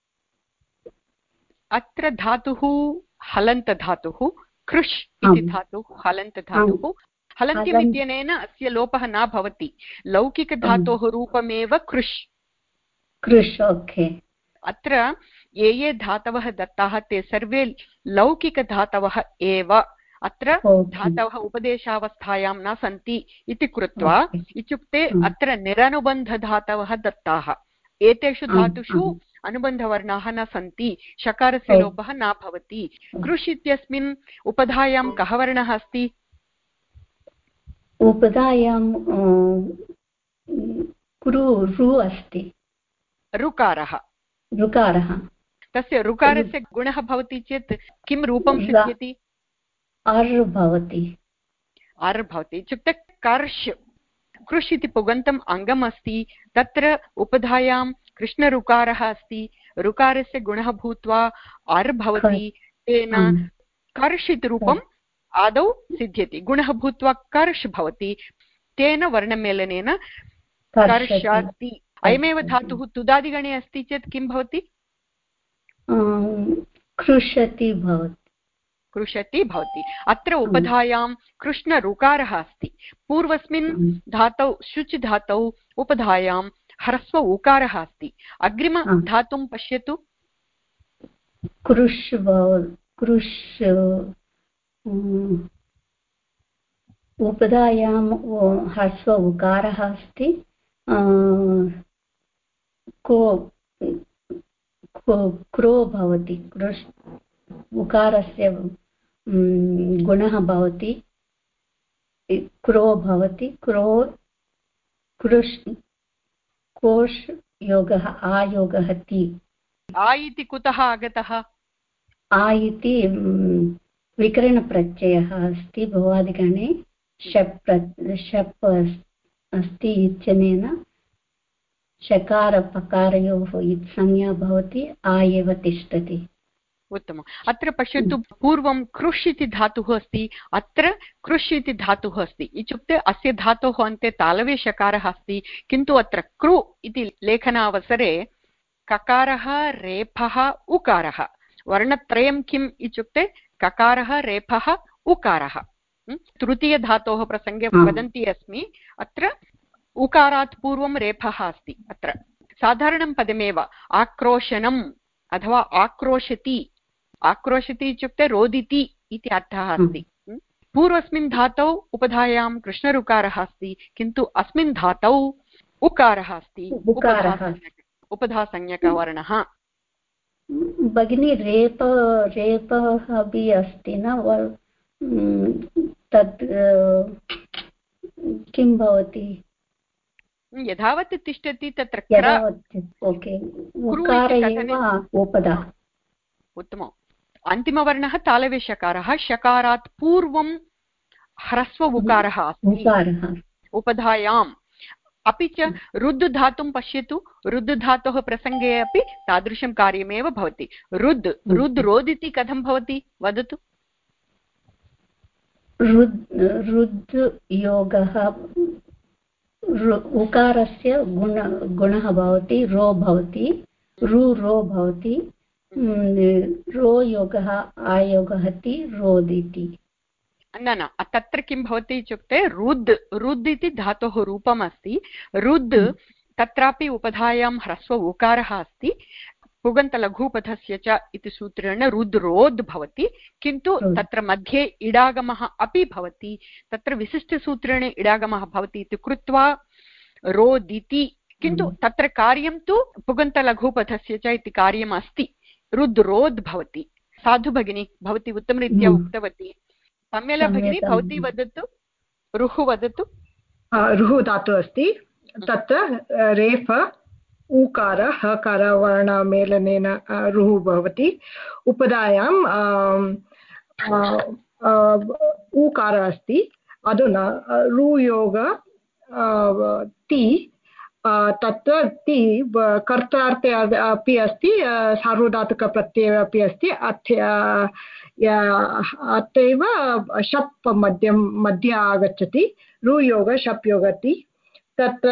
अत्र धातुः हलन्तधातुः, कृष् इति धातुः हलन्तधातुः। हलन्त्यम् इत्यनेन अस्य लोपः न भवति, लौकिकधातोः रूपमेव कृष् कृष्। ओके। अत्र ये ये धातवः दत्ताः ते सर्वे लौकिकधातवः एव। अत्र धातवः उपदेशावस्थायां न सन्ति इति कृत्वा, इत्युक्ते अत्र निरनुबन्धधातवः दत्ताः। एतेषु धातुषु अनुबन्धवर्णाः न सन्ति, शकारस्य लोपः न भवति। कृष् इत्यस्मिन् उपधायां कः वर्णः अस्ति? उपधायां कृ रु अस्ति, ऋकारः। ऋकारः तस्य ऋकारस्य गुणः भवति चेत् किं रूपं सिद्ध्यति? अर् भवति। अर् भवति इत्युक्ते कर्ष् कृष् इति पुगन्तम् अङ्गम् अस्ति, तत्र उपधायां कृष्णऋकारः अस्ति, ऋकारस्य गुणः भूत्वा अर् भवति, तेन कर्ष् इति रूपम् आदौ सिद्ध्यति, गुणः भूत्वा कर्ष् भवति, तेन वर्णमेलनेन कर्षति। अयमेव धातुः तुदादिगणे अस्ति चेत् किं भवति? कृषति भवति। कृषति भवति। अत्र उपधायां कृष्णऋकारः अस्ति, पूर्वस्मिन् धातौ शुच् धातौ उपधायां ह्रस्व उकारः अस्ति। अग्रिम धातुं पश्यतु। कृष् कृष् उपधायां ह्रस्व उकारः अस्ति, को क्रो भवति, कृष् उकारस्य गुणः भवति क्रो भवति, क्रो कृष् कोष् योगः आयोगः ति। आ इति कुतः आगतः? आ इति विकरणप्रत्ययः अस्ति भवादिगणे, शप् शप् अस्ति इत्यनेन शकार पकारयोः संज्ञा भवति, आ एव तिष्ठति। उत्तमम्। अत्र पश्यतु, पूर्वं कृष् इति धातुः अस्ति, अत्र कृष् इति धातुः अस्ति, इत्युक्ते अस्य धातोः अन्ते तालवे शकारः अस्ति, किन्तु अत्र कृ इति लेखनावसरे ककारः रेफः उकारः, वर्णत्रयं किम् इत्युक्ते ककारः रेफः उकारः। तृतीयधातोः प्रसङ्गे वदन्ती अस्मि, अत्र उकारात् पूर्वं रेफः अस्ति। अत्र साधारणं पदमेव आक्रोशनम् अथवा आक्रोशति, आक्रोशति इत्युक्ते रोदिति इति अर्थः अस्ति। पूर्वस्मिन् धातौ उपधायां कृष्णऋकारः अस्ति, किन्तु अस्मिन् धातौ उकारः अस्ति, उपधासंज्ञकवर्णः। भगिनी रेप रेपः अपि अस्ति न, तत् किं भवति? यथावत् तिष्ठति तत्र ओके, उकार एव उपधा। उत्तमम्। अन्तिमवर्णः तालवे शकारः, शकारात् पूर्वं ह्रस्व उकारः अस्ति उपधायाम्। अपि च रुद् धातुं पश्यतु, रुद् धातोः प्रसङ्गे अपि तादृशं कार्यमेव भवति। रुद् रुद् रोदिति कथं भवति वदतु? रुद् योगः उकारस्य गुण गुणः भवति, रो भवति, रु रो भवति, रो योगः आयोगः ति, रोदिति। न न तत्र किं भवति इत्युक्ते रुद् रुद् इति धातोः रूपम् अस्ति, रुद् तत्रापि उपधायां ह्रस्व उकारः अस्ति, पुगन्तलघुपथस्य च इति सूत्रेण रुद् रोद् भवति, किन्तु तत्र मध्ये इडागमः अपि भवति, तत्र विशिष्टसूत्रेण इडागमः भवति इति कृत्वा रोदिति, किन्तु तत्र कार्यं तु पुगन्तलघुपथस्य च इति कार्यम् अस्ति, रुद् रोद् भवति। साधु भगिनी, भवती उत्तमरीत्या उक्तवती। पम्मेला भगिनी, भवती वदतु, रुः वदतु। रुः धातुः अस्ति, तत्र रेफ ऊकार हकार वर्णमेलनेन रुः भवति, उपधायां ऊकारः अस्ति, अधुना रुयोग ति, तत्र ति कर्तार्थे अपि अस्ति, सार्वधातुकप्रत्ययः अपि अस्ति, अतएव शप् मध्यं मध्ये आगच्छति, रुयोग शप् योगति, तत्र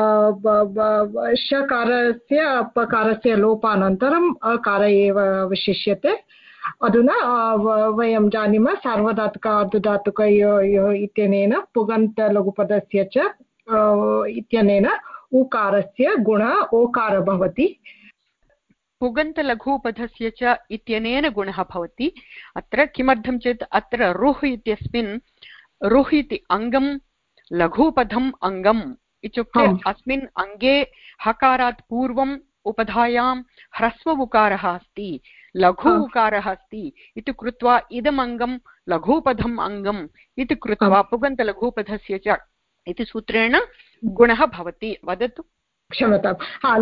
शकारस्य अपकारस्य लोपानन्तरम् अकार एव अवशिष्यते। अधुना वयं जानीमः सार्वधातुक अर्धधातुकयोः इत्यनेन पुगन्तलघुपदस्य च इत्यनेन उकारस्य गुणः ओकार भवति। पुगन्तलघुपदस्य च इत्यनेन गुणः भवति। अत्र किमर्थं चेत् अत्र रुः इत्यस्मिन् रुः इति अङ्गं लघुपदम् अङ्गम् इत्युक्ते अस्मिन् अङ्गे हकारात् पूर्वम् उपधायां ह्रस्व उकारः अस्ति, लघु उकारः अस्ति इति कृत्वा इदम् अङ्गं लघुपदम् अङ्गम् इति कृत्वा पुगन्तलघुपदस्य च इति सूत्रेण गुणः भवति। वदतु। क्षम्यतां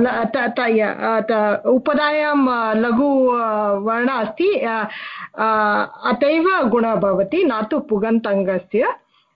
उपधायां लघु वर्ण अस्ति अत एव गुणः भवति न तु पुगन्तङ्गस्य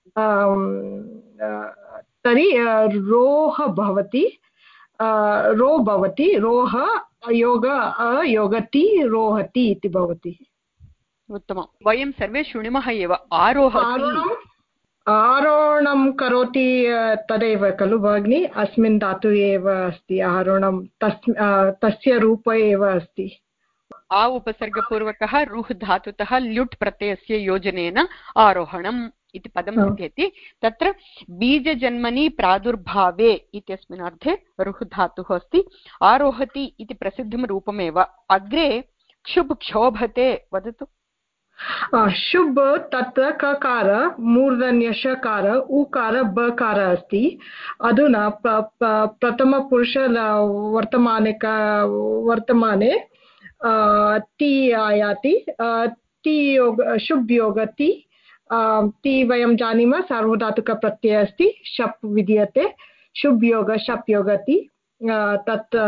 तर्हि रोः भवति रो भवति रोः योग अयोगति रोहति इति भवति उत्तमं वयं सर्वे शृणुमः एव आरोहति आरोहणं करोति तदेव खलु भगिनि अस्मिन् धातु एव अस्ति आरोहणं तस् तस्य रूप एव अस्ति आ उपसर्गपूर्वकः रुह् धातुतः ल्युट् प्रत्ययस्य योजनेन आरोहणम् इति पदं सिद्ध्यति तत्र बीजजन्मनि प्रादुर्भावे इत्यस्मिन् अर्थे रुह् धातुः अस्ति आरोहति इति प्रसिद्धं रूपमेव अग्रे क्षुब् क्षोभते वदतु शुभ तत्र ककार मूर्धन्यषकार उकार बकार अस्ति अधुना प्रथमपुरुष वर्तमाने वर्तमाने ति आयाति ति योग शुभ योगति ति वयं जानीमः सार्वधातुकप्रत्ययः अस्ति शप् विधीयते शुभ योग शप् योगति तत्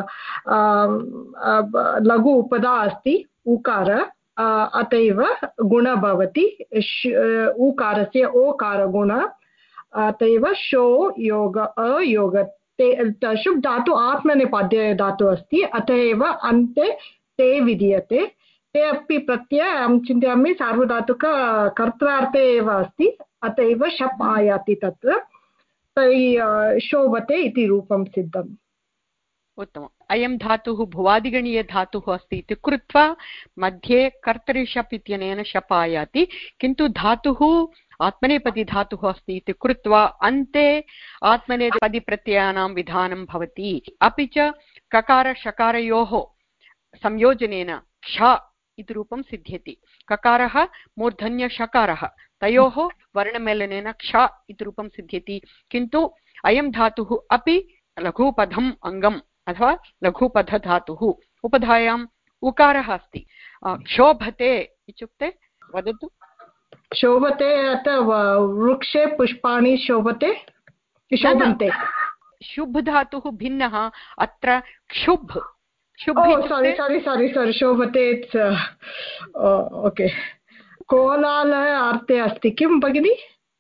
लघु उपधा अस्ति उकार अत एव गुण भवति उकारस्य ओकार गुण अत एव शो योग अयोग ते शुभ धातु आत्मनेपद्य धातु अस्ति अत एव अन्ते ते विधीयते ते अपि प्रत्यय अहं चिन्तयामि सार्वधातुक कर्त्रार्थे एव अस्ति अत एव शप् आयाति तत्र तर्हि शोभते इति रूपं सिद्धम् उत्तमम् अयं धातुः भुवादिगणीयधातुः अस्ति इति कृत्वा मध्ये कर्तरि शप् इत्यनेन शप् आयाति किन्तु धातुः आत्मनेपदी धातुः अस्ति इति कृत्वा अन्ते आत्मनेपदी प्रत्ययानां विधानं भवति अपि च ककार शकारयोः संयोजनेन क्ष इति रूपं सिद्ध्यति ककारः मूर्धन्यषकारः तयोः वर्णमेलनेन क्ष इति रूपं सिद्ध्यति किन्तु अयं धातुः अपि लघुपदम् अङ्गम् अथवा लघुपदधातुः उपधायाम् उकारः अस्ति क्षोभते इत्युक्ते वदतु शोभते अथवा वृक्षे पुष्पाणि शोभते शोभन्ते शुभ धातुः भिन्नः अत्र क्षुब् सारी सारी सारी सारी शोभते ओके कोलाहलः अर्थे अस्ति किं भगिनि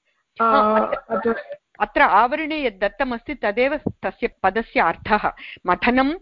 अत्र आवरणे यद् दत्तमस्ति तदेव तस्य पदस्य अर्थः मथनं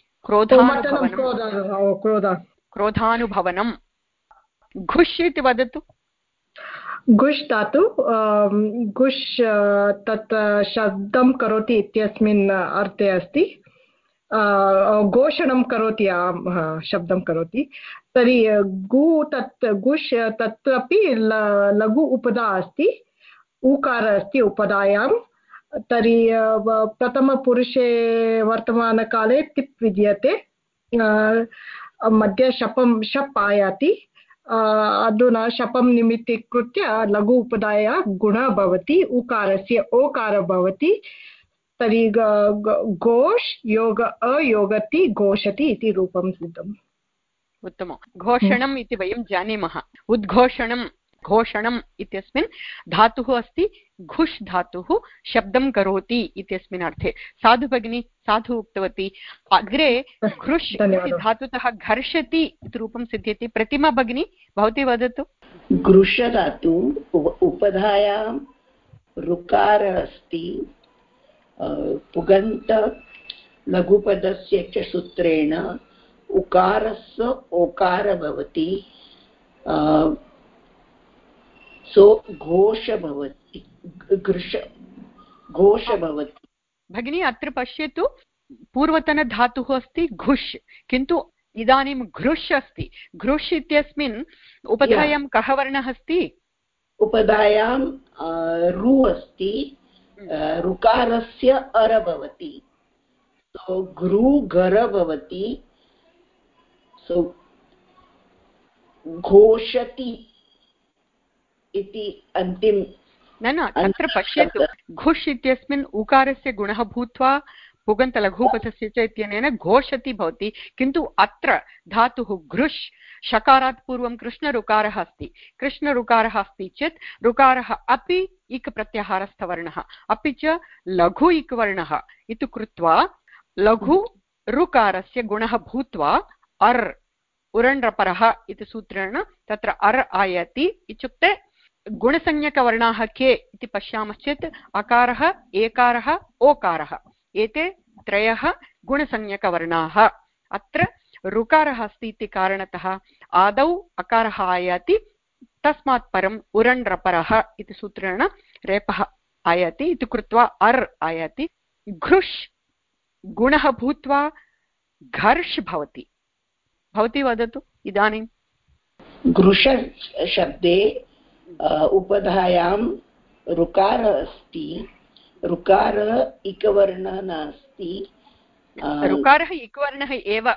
क्रोधानुभवनं क्रोधानुभवनं घुष् इति वदतु घुष् धातु घुष् तत् शब्दं करोति इत्यस्मिन् अर्थे अस्ति घोषणं करोति शब्दं करोति तर्हि गु तत् घुष् तत्रापि लघु उपधा अस्ति उकार अस्ति उपधायां तर्हि प्रथमपुरुषे वर्तमानकाले तिप् विद्यते मध्ये शपं शप् आयाति अधुना शपं निमित्तीकृत्य लघु उपधाया गुणः भवति उकारस्य ओकार भवति तर्हि घोष् योग अयोगति घोषति इति रूपं सिद्धम् उत्तमं घोषणम् इति वयं जानीमः उद्घोषणं घोषणम् इत्यस्मिन् धातुः अस्ति घुष् धातुः शब्दं करोति इत्यस्मिन् अर्थे साधु भगिनी साधु उक्तवती अग्रे घृष् इति धातुतः घर्षति इति रूपं सिद्ध्यति प्रतिमा भगिनी भवती वदतु घृष धातु उपधायां ऋकार अस्ति पुगन्त लघुपदस्य च सूत्रेण उकारस्य ओकार भवति सो घोष भवति घृष घोष भवति भगिनी अत्र पश्यतु पूर्वतनधातुः अस्ति घुष् किन्तु इदानीं घृष् अस्ति घृष् इत्यस्मिन् उपधायां कः वर्णः अस्ति उपधायां रु अस्ति ऋकारस्य अर भवति सो घृ घर भवति सो घोषति इति अन्तिम न न तत्र पश्यतु घुष् इत्यस्मिन् उकारस्य गुणः भूत्वा पुगन्तलघुपथस्य च इत्यनेन घोषति भवति किन्तु अत्र धातुः घृष् शकारात् पूर्वं कृष्णऋकारः अस्ति कृष्णऋकारः अस्ति चेत् ऋकारः अपि इक् प्रत्याहारस्थवर्णः अपि च लघु इक् वर्णः इति कृत्वा लघु ऋकारस्य गुणः भूत्वा अर् उरण्रपरः इति सूत्रेण तत्र अर् आयाति इत्युक्ते गुणसंज्ञकवर्णाः के इति पश्यामश्चेत् अकारः एकारः ओकारः एते त्रयः गुणसंज्ञकवर्णाः। अत्र ऋकारः अस्ति इति कारणतः आदौ अकारः आयाति, तस्मात् परम् उरण्रपरः इति सूत्रेण रेपः आयाति इति कृत्वा अर् आयाति। घृष् गुणः भूत्वा घर्ष् भवति। भवती वदतु इदानीं। घृष शब्दे उपधायां ऋकारः अस्ति, ऋकारः इकवर्णः नास्ति। ऋकारः इकवर्णः एव,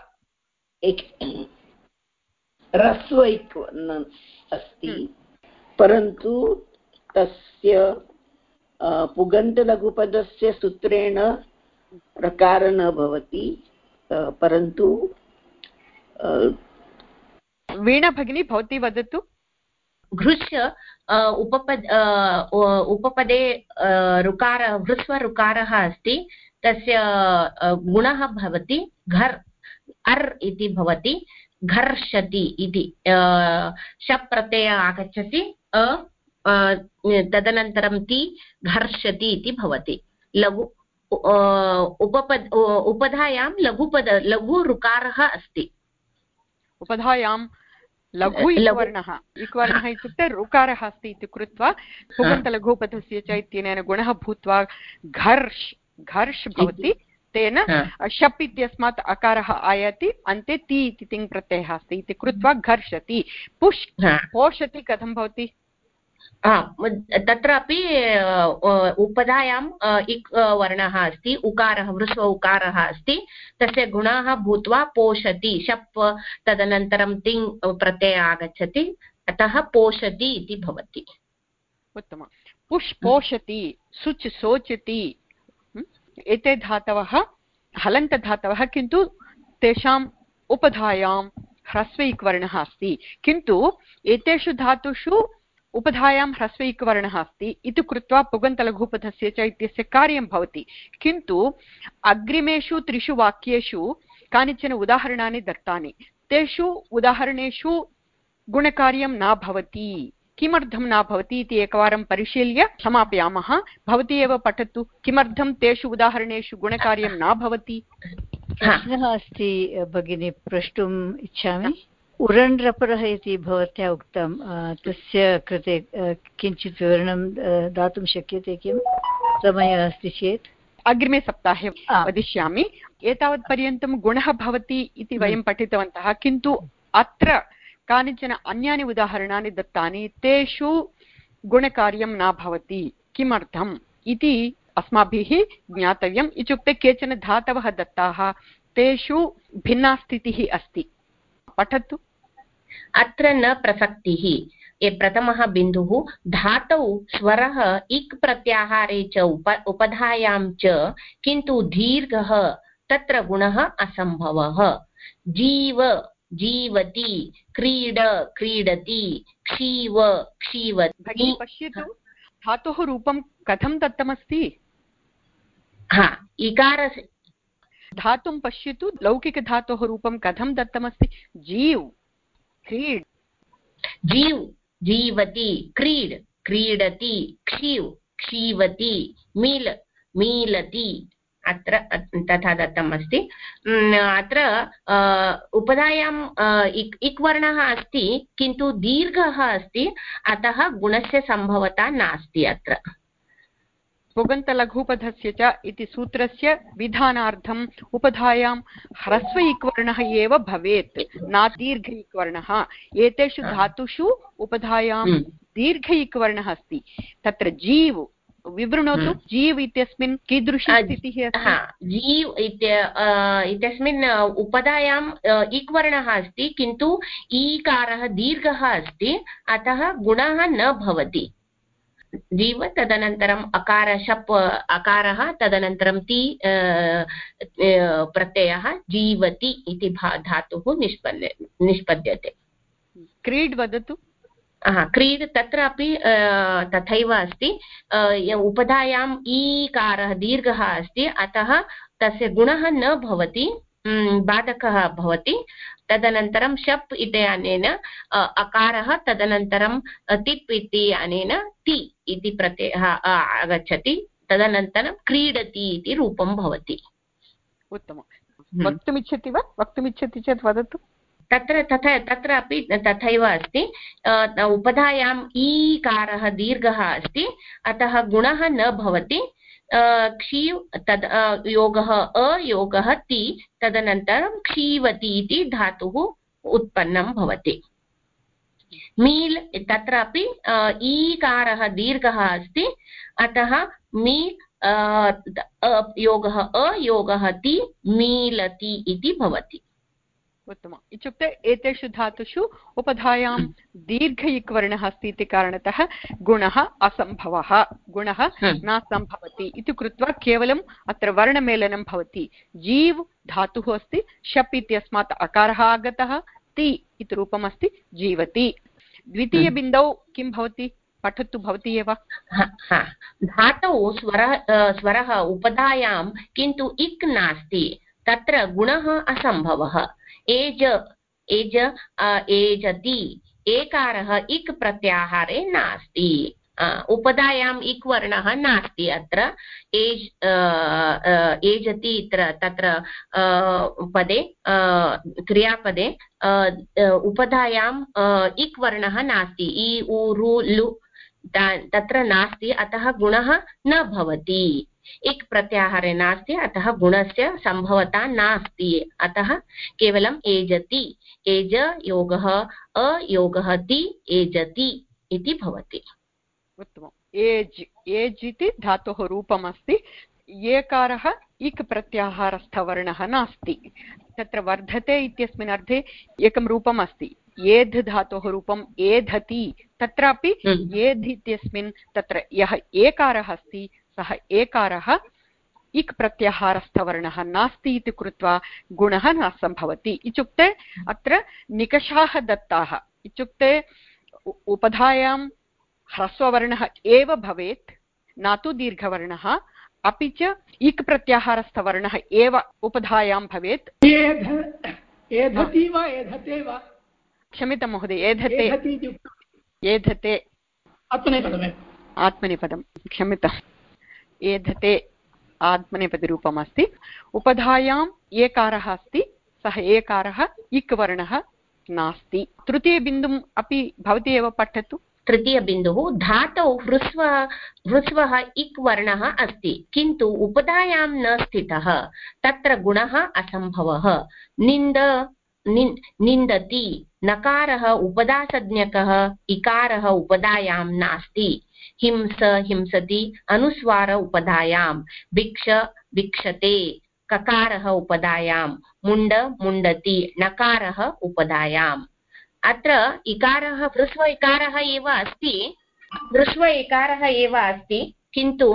ह्रस्व इकवर्णः अस्ति, परन्तु तस्य पुगन्तलघुपदस्य सूत्रेण ऋकारः न भवति, परन्तु वीणा भगिनी भवती वदतु। घृष् उपपद उपपदे ऋकार ह्रस्व ऋकारः अस्ति, तस्य गुणः भवति घर् अर् इति भवति, घर्षति इति शप् प्रत्ययः आगच्छति, तदनन्तरं ति घर्षति इति भवति। लघु उपपद उपधायां लघुपद लघु ऋकारः अस्ति। उपधायां लघु इक्वर्णः इक्वर्णः इत्युक्ते ऋकारः अस्ति इति कृत्वा पुगन्तलघुपदस्य च इत्यनेन गुणः भूत्वा घर्ष् घर्ष् भवति। तेन शप् इत्यस्मात् अकारः आयाति, अन्ते ति इति तिङ् प्रत्ययः अस्ति इति कृत्वा घर्षति। पुष् पोषति कथं भवति? तत्रापि उपधायाम् इक् वर्णः अस्ति, उकारः वृस्व उकारः अस्ति, तस्य गुणः भूत्वा पोषति, शप् तदनन्तरं तिङ् प्रत्ययः आगच्छति, अतः पोषति इति भवति। उत्तमं। पुष् पोषति, सुच् शोचति, एते धातवः हलन्तधातवः, किन्तु तेषाम् उपधायां ह्रस्वैक्वर्णः अस्ति। किन्तु एतेषु धातुषु उपधायां ह्रस्वैकवर्णः अस्ति इति कृत्वा पुगन्तलघुपदस्य च इत्यस्य कार्यं भवति। किन्तु अग्रिमेषु त्रिषु वाक्येषु कानिचन उदाहरणानि दत्तानि, तेषु उदाहरणेषु गुणकार्यं न भवति। किमर्थं न भवति इति एकवारं परिशील्य समापयामः। भवती एव पठतु, किमर्थं तेषु उदाहरणेषु गुणकार्यं न भवति? प्रश्नः अस्ति भगिनी, प्रष्टुम् इच्छामि। उरण्रपरः इति भवत्या उक्तं, तस्य कृते किञ्चित् विवरणं दातुं शक्यते किं, समयः अस्ति चेत्? अग्रिमे सप्ताहे वदिष्यामि। एतावत्पर्यन्तं गुणः भवति इति वयं पठितवन्तः, किन्तु अत्र कानिचन अन्यानि उदाहरणानि दत्तानि, तेषु गुणकार्यं न भवति। किमर्थम् इति अस्माभिः ज्ञातव्यम्। इत्युक्ते केचन धातवः दत्ताः, तेषु भिन्ना स्थितिः अस्ति। पठतु। अत्र न प्रसक्तिः। ये प्रथमः बिन्दुः, धातौ स्वरः इक् प्रत्याहारे च उप उपधायां च, किन्तु दीर्घः, तत्र गुणः असम्भवः। जीव जीवति, क्रीड क्रीडति, क्षीव क्षीवति। पश्यतु, धातोः रूपं कथं दत्तमस्ति? हा, इकार धातुं पश्यतु, लौकिकधातोः रूपं कथं दत्तमस्ति? जीव क्रीड, जीव जीवति, क्रीड क्रीडति, क्षीव क्षीवति, मील मीलति, अत्र तथा दत्तम् अस्ति। अत्र उपधायाम् इक् इक् वर्णः अस्ति, किन्तु दीर्घः अस्ति, अतः गुणस्य सम्भवता नास्ति। अत्र पुगन्तलघुपदस्य च इति सूत्रस्य विधानार्थम् उपधायां ह्रस्व इक्वर्णः एव भवेत्, न दीर्घ इक्वर्णः। एतेषु धातुषु उपधायां दीर्घ इक्वर्णः अस्ति। तत्र जीव विवृणोतु। जीव इत्यस्मिन् कीदृशी स्थितिः अस्ति? जीव इत्यस्मिन् उपधायाम् इक् वर्णः अस्ति, किन्तु ईकारः दीर्घः अस्ति, अतः गुणः न भवति। जीव तदनन्तरम् अकार शप् अकारः, तदनन्तरं ति प्रत्ययः, जीवति इति धातुः निष्पद्य निष्पद्यते। क्रीड् वदतु। हा, क्रीड् तत्रापि तथैव अस्ति। उपधायाम् ईकारः दीर्घः अस्ति, अतः तस्य गुणः न भवति, बाधकः भवति। तदनन्तरं शप् इति अनेन अकारः, तदनन्तरं तिप् इति अनेन ति इति प्रत्ययः आगच्छति, तदनन्तरं क्रीडति इति रूपं भवति। उत्तमं। वक्तुमिच्छति वा? वक्तुमिच्छति चेत् वदतु। तत्र तथा तत्र अपि तथैव अस्ति। उपधायाम् ईकारः दीर्घः अस्ति, अतः गुणः न भवति। क्षीव् तद् योगः अयोगः ति, तदनन्तरं क्षीवति इति धातुः उत्पन्नं भवति। मील् तत्रापि ईकारः दीर्घः अस्ति, अतः मील् योगः अयोगः ति मीलति इति भवति। उत्तमम्। इत्युक्ते एतेषु धातुषु उपधायां दीर्घ इक् वर्णः अस्ति इति कारणतः गुणः असम्भवः, गुणः न सम्भवति इति कृत्वा केवलम् अत्र वर्णमेलनं भवति। जीव् धातुः अस्ति, शप् इत्यस्मात् अकारः आगतः, ति इति रूपमस्ति, जीवति। द्वितीयबिन्दौ किं भवति? पठतु भवती एव। धातौ स्वरः स्वरः उपधायां किन्तु इक् नास्ति, तत्र गुणः असम्भवः। एज एज एजति, एकारः इक् प्रत्याहारे नास्ति, उपधायाम् इक् वर्णः नास्ति। अत्र एज् एजति इत्र तत्र पदे क्रियापदे उपधायाम् इक् वर्णः नास्ति, इ उ रु लु तत्र नास्ति, अतः गुणः न भवति। इक् प्रत्याहारे नास्ति, अतः गुणस्य सम्भवता नास्ति, अतः केवलम् एजति, एज योगः अयोगः ति एजति इति भवति। उत्तमम्। एज् एज् इति धातोः रूपमस्ति, एकारः इक् प्रत्याहारस्थवर्णः नास्ति। तत्र वर्धते इत्यस्मिन् अर्थे एकं रूपम् अस्ति, एध् धातोः रूपम् एधति, तत्रापि एध् इत्यस्मिन् तत्र यः एकारः अस्ति सः एकारः इक् प्रत्याहारस्थवर्णः नास्ति इति कृत्वा गुणः न सम्भवति। इत्युक्ते अत्र निकषाः दत्ताः। इत्युक्ते उपधायां ह्रस्ववर्णः एव भवेत्, न तु दीर्घवर्णः, अपि च इक् प्रत्याहारस्थवर्णः एव उपधायां भवेत्। एधति वा एधते वा? क्षम्यतां महोदय, एधते एधते आत्मनेपदं, क्षम्यताम्, एधते आत्मनेपदरूपम् अस्ति। उपधायाम् एकारः अस्ति, सः एकारः इक् वर्णः नास्ति। तृतीयबिन्दुम् अपि भवती एव पठतु। तृतीयबिन्दुः धातौ ह्रस्व ह्रस्वः इक् वर्णः अस्ति, किन्तु उपधायां न स्थितः, तत्र गुणः असम्भवः। निन्द निन्दति, नकारः उपधासंज्ञकः, इकारः उपधायां नास्ति। हिंस हिंसति, अनुस्वार उपधायां। भिक्ष भिक्षते, ककारः उपधायां। मुण्ड मुण्डति, नकारः उपधायाम्। अत्र इकारः ह्रस्व इकारः एव अस्ति, ह्रस्व इकारः एव अस्ति, किन्तु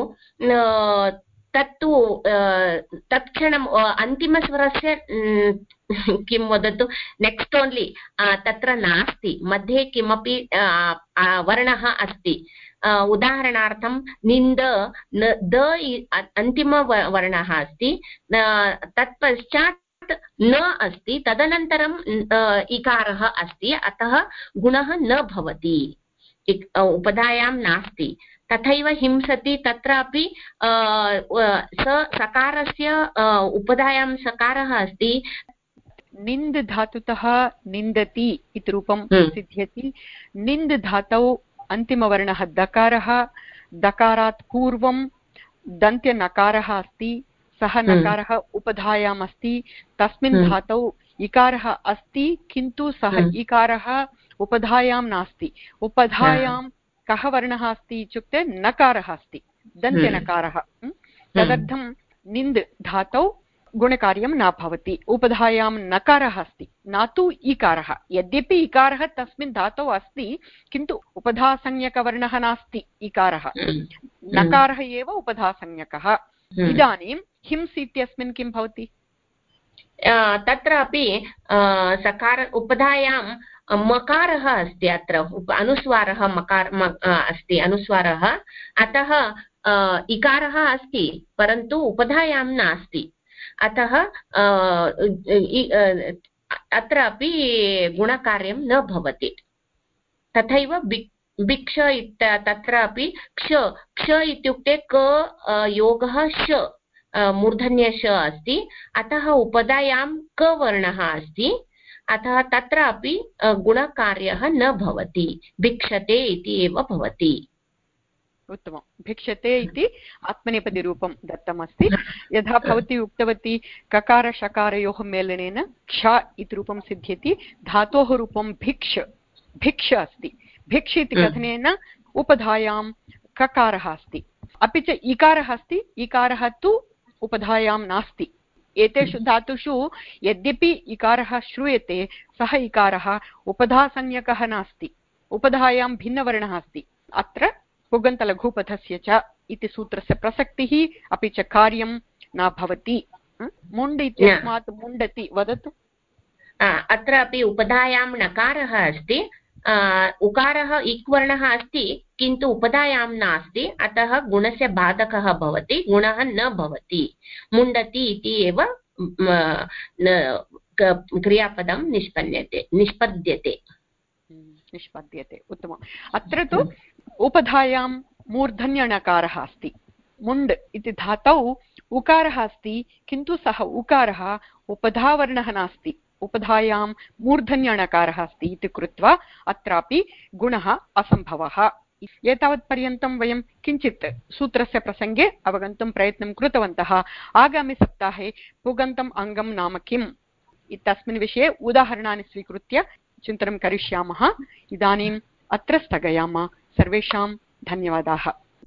तत्तु तत्क्षणम् अन्तिमस्वरस्य किं वदतु नेक्स्ट् ओन्लि तत्र नास्ति, मध्ये किमपि वर्णः अस्ति। उदाहरणार्थं निन्द द अन्तिमवर्णः अस्ति, तत्पश्चात् न अस्ति, तदनन्तरं इकारः अस्ति, अतः गुणः न भवति, उपधायां नास्ति। तथैव हिंसति, तत्रापि स सकारस्य उपधायां सकारः अस्ति। निन्द् धातुतः निन्दति इति रूपं सिद्ध्यति। निन्द् धातौ अन्तिमवर्णः दकारः, दकारात् पूर्वं दन्त्यनकारः अस्ति, सः नकारः उपधायाम् अस्ति। तस्मिन् धातौ इकारः अस्ति, किन्तु सः इकारः उपधायां नास्ति। उपधायां कः वर्णः अस्ति इत्युक्ते नकारः अस्ति, दन्त्यनकारः। तदर्थं निन्द् धातौ गुणकार्यं न भवति। उपधायां नकारः अस्ति, न तु इकारः। यद्यपि इकारः तस्मिन् धातौ अस्ति, किन्तु उपधासंज्ञकवर्णः नास्ति इकारः, नकारः एव उपधासंज्ञकः। इदानीं हिंस् इत्यस्मिन् किं भवति? तत्रापि सकार उपधायां मकारः अस्ति, अत्र अनुस्वारः मकार अस्ति, अनुस्वारः, अतः इकारः अस्ति, परन्तु उपधायां नास्ति। अतः अत्रापि गुणकार्यं न भवति। तथैव भिक्ष तत्रापि क्ष क्ष इत्युक्ते क योगः श मूर्धन्य श अस्ति, अतः उपधायां क वर्णः अस्ति, अतः तत्रापि गुणकार्यः न भवति, भिक्षते इति एव भवति। उत्तमं। भिक्षते इति आत्मनेपदिरूपं दत्तमस्ति। यथा भवती उक्तवती ककारशकारयोः मेलनेन क्ष इति रूपं सिद्ध्यति, धातोः रूपं भिक्ष भिक्ष अस्ति। भिक्ष इति कथनेन उपधायां ककारः अस्ति, अपि च इकारः अस्ति, इकारः तु उपधायां नास्ति। एतेषु धातुषु यद्यपि इकारः श्रूयते, सः इकारः उपधासंज्ञकः नास्ति, उपधायां भिन्नवर्णः अस्ति। अत्र पुगन्तलघुपथस्य च इति सूत्रस्य प्रसक्तिः अपि च कार्यं न भवति। मुण्ड इत्यस्मात् मुण्डति, वदतु। अत्रापि उपधायां नकारः अस्ति, उकारः इक्वर्णः अस्ति, किन्तु उपधायां नास्ति, अतः गुणस्य बाधकः भवति, गुणः न भवति। मुण्डति इति एव क्रियापदं निष्पन्यते निष्पद्यते निष्पद्यते। उत्तमम्। अत्र तु उपधायां मूर्धन्यणकारः अस्ति। मुण्ड् इति धातौ उकारः अस्ति, किन्तु सः उकारः उपधावर्णः नास्ति, उपधायां मूर्धन्यणकारः अस्ति इति कृत्वा अत्रापि गुणः असम्भवः। एतावत्पर्यन्तं वयं किञ्चित् सूत्रस्य प्रसङ्गे अवगन्तुं प्रयत्नं कृतवन्तः। आगामिसप्ताहे पुगन्तम् अङ्गं नाम किम् इत्यस्मिन् विषये उदाहरणानि स्वीकृत्य चिन्तनं करिष्यामः। इदानीम् अत्र स्थगयामः। सर्वेषां धन्यवादाः।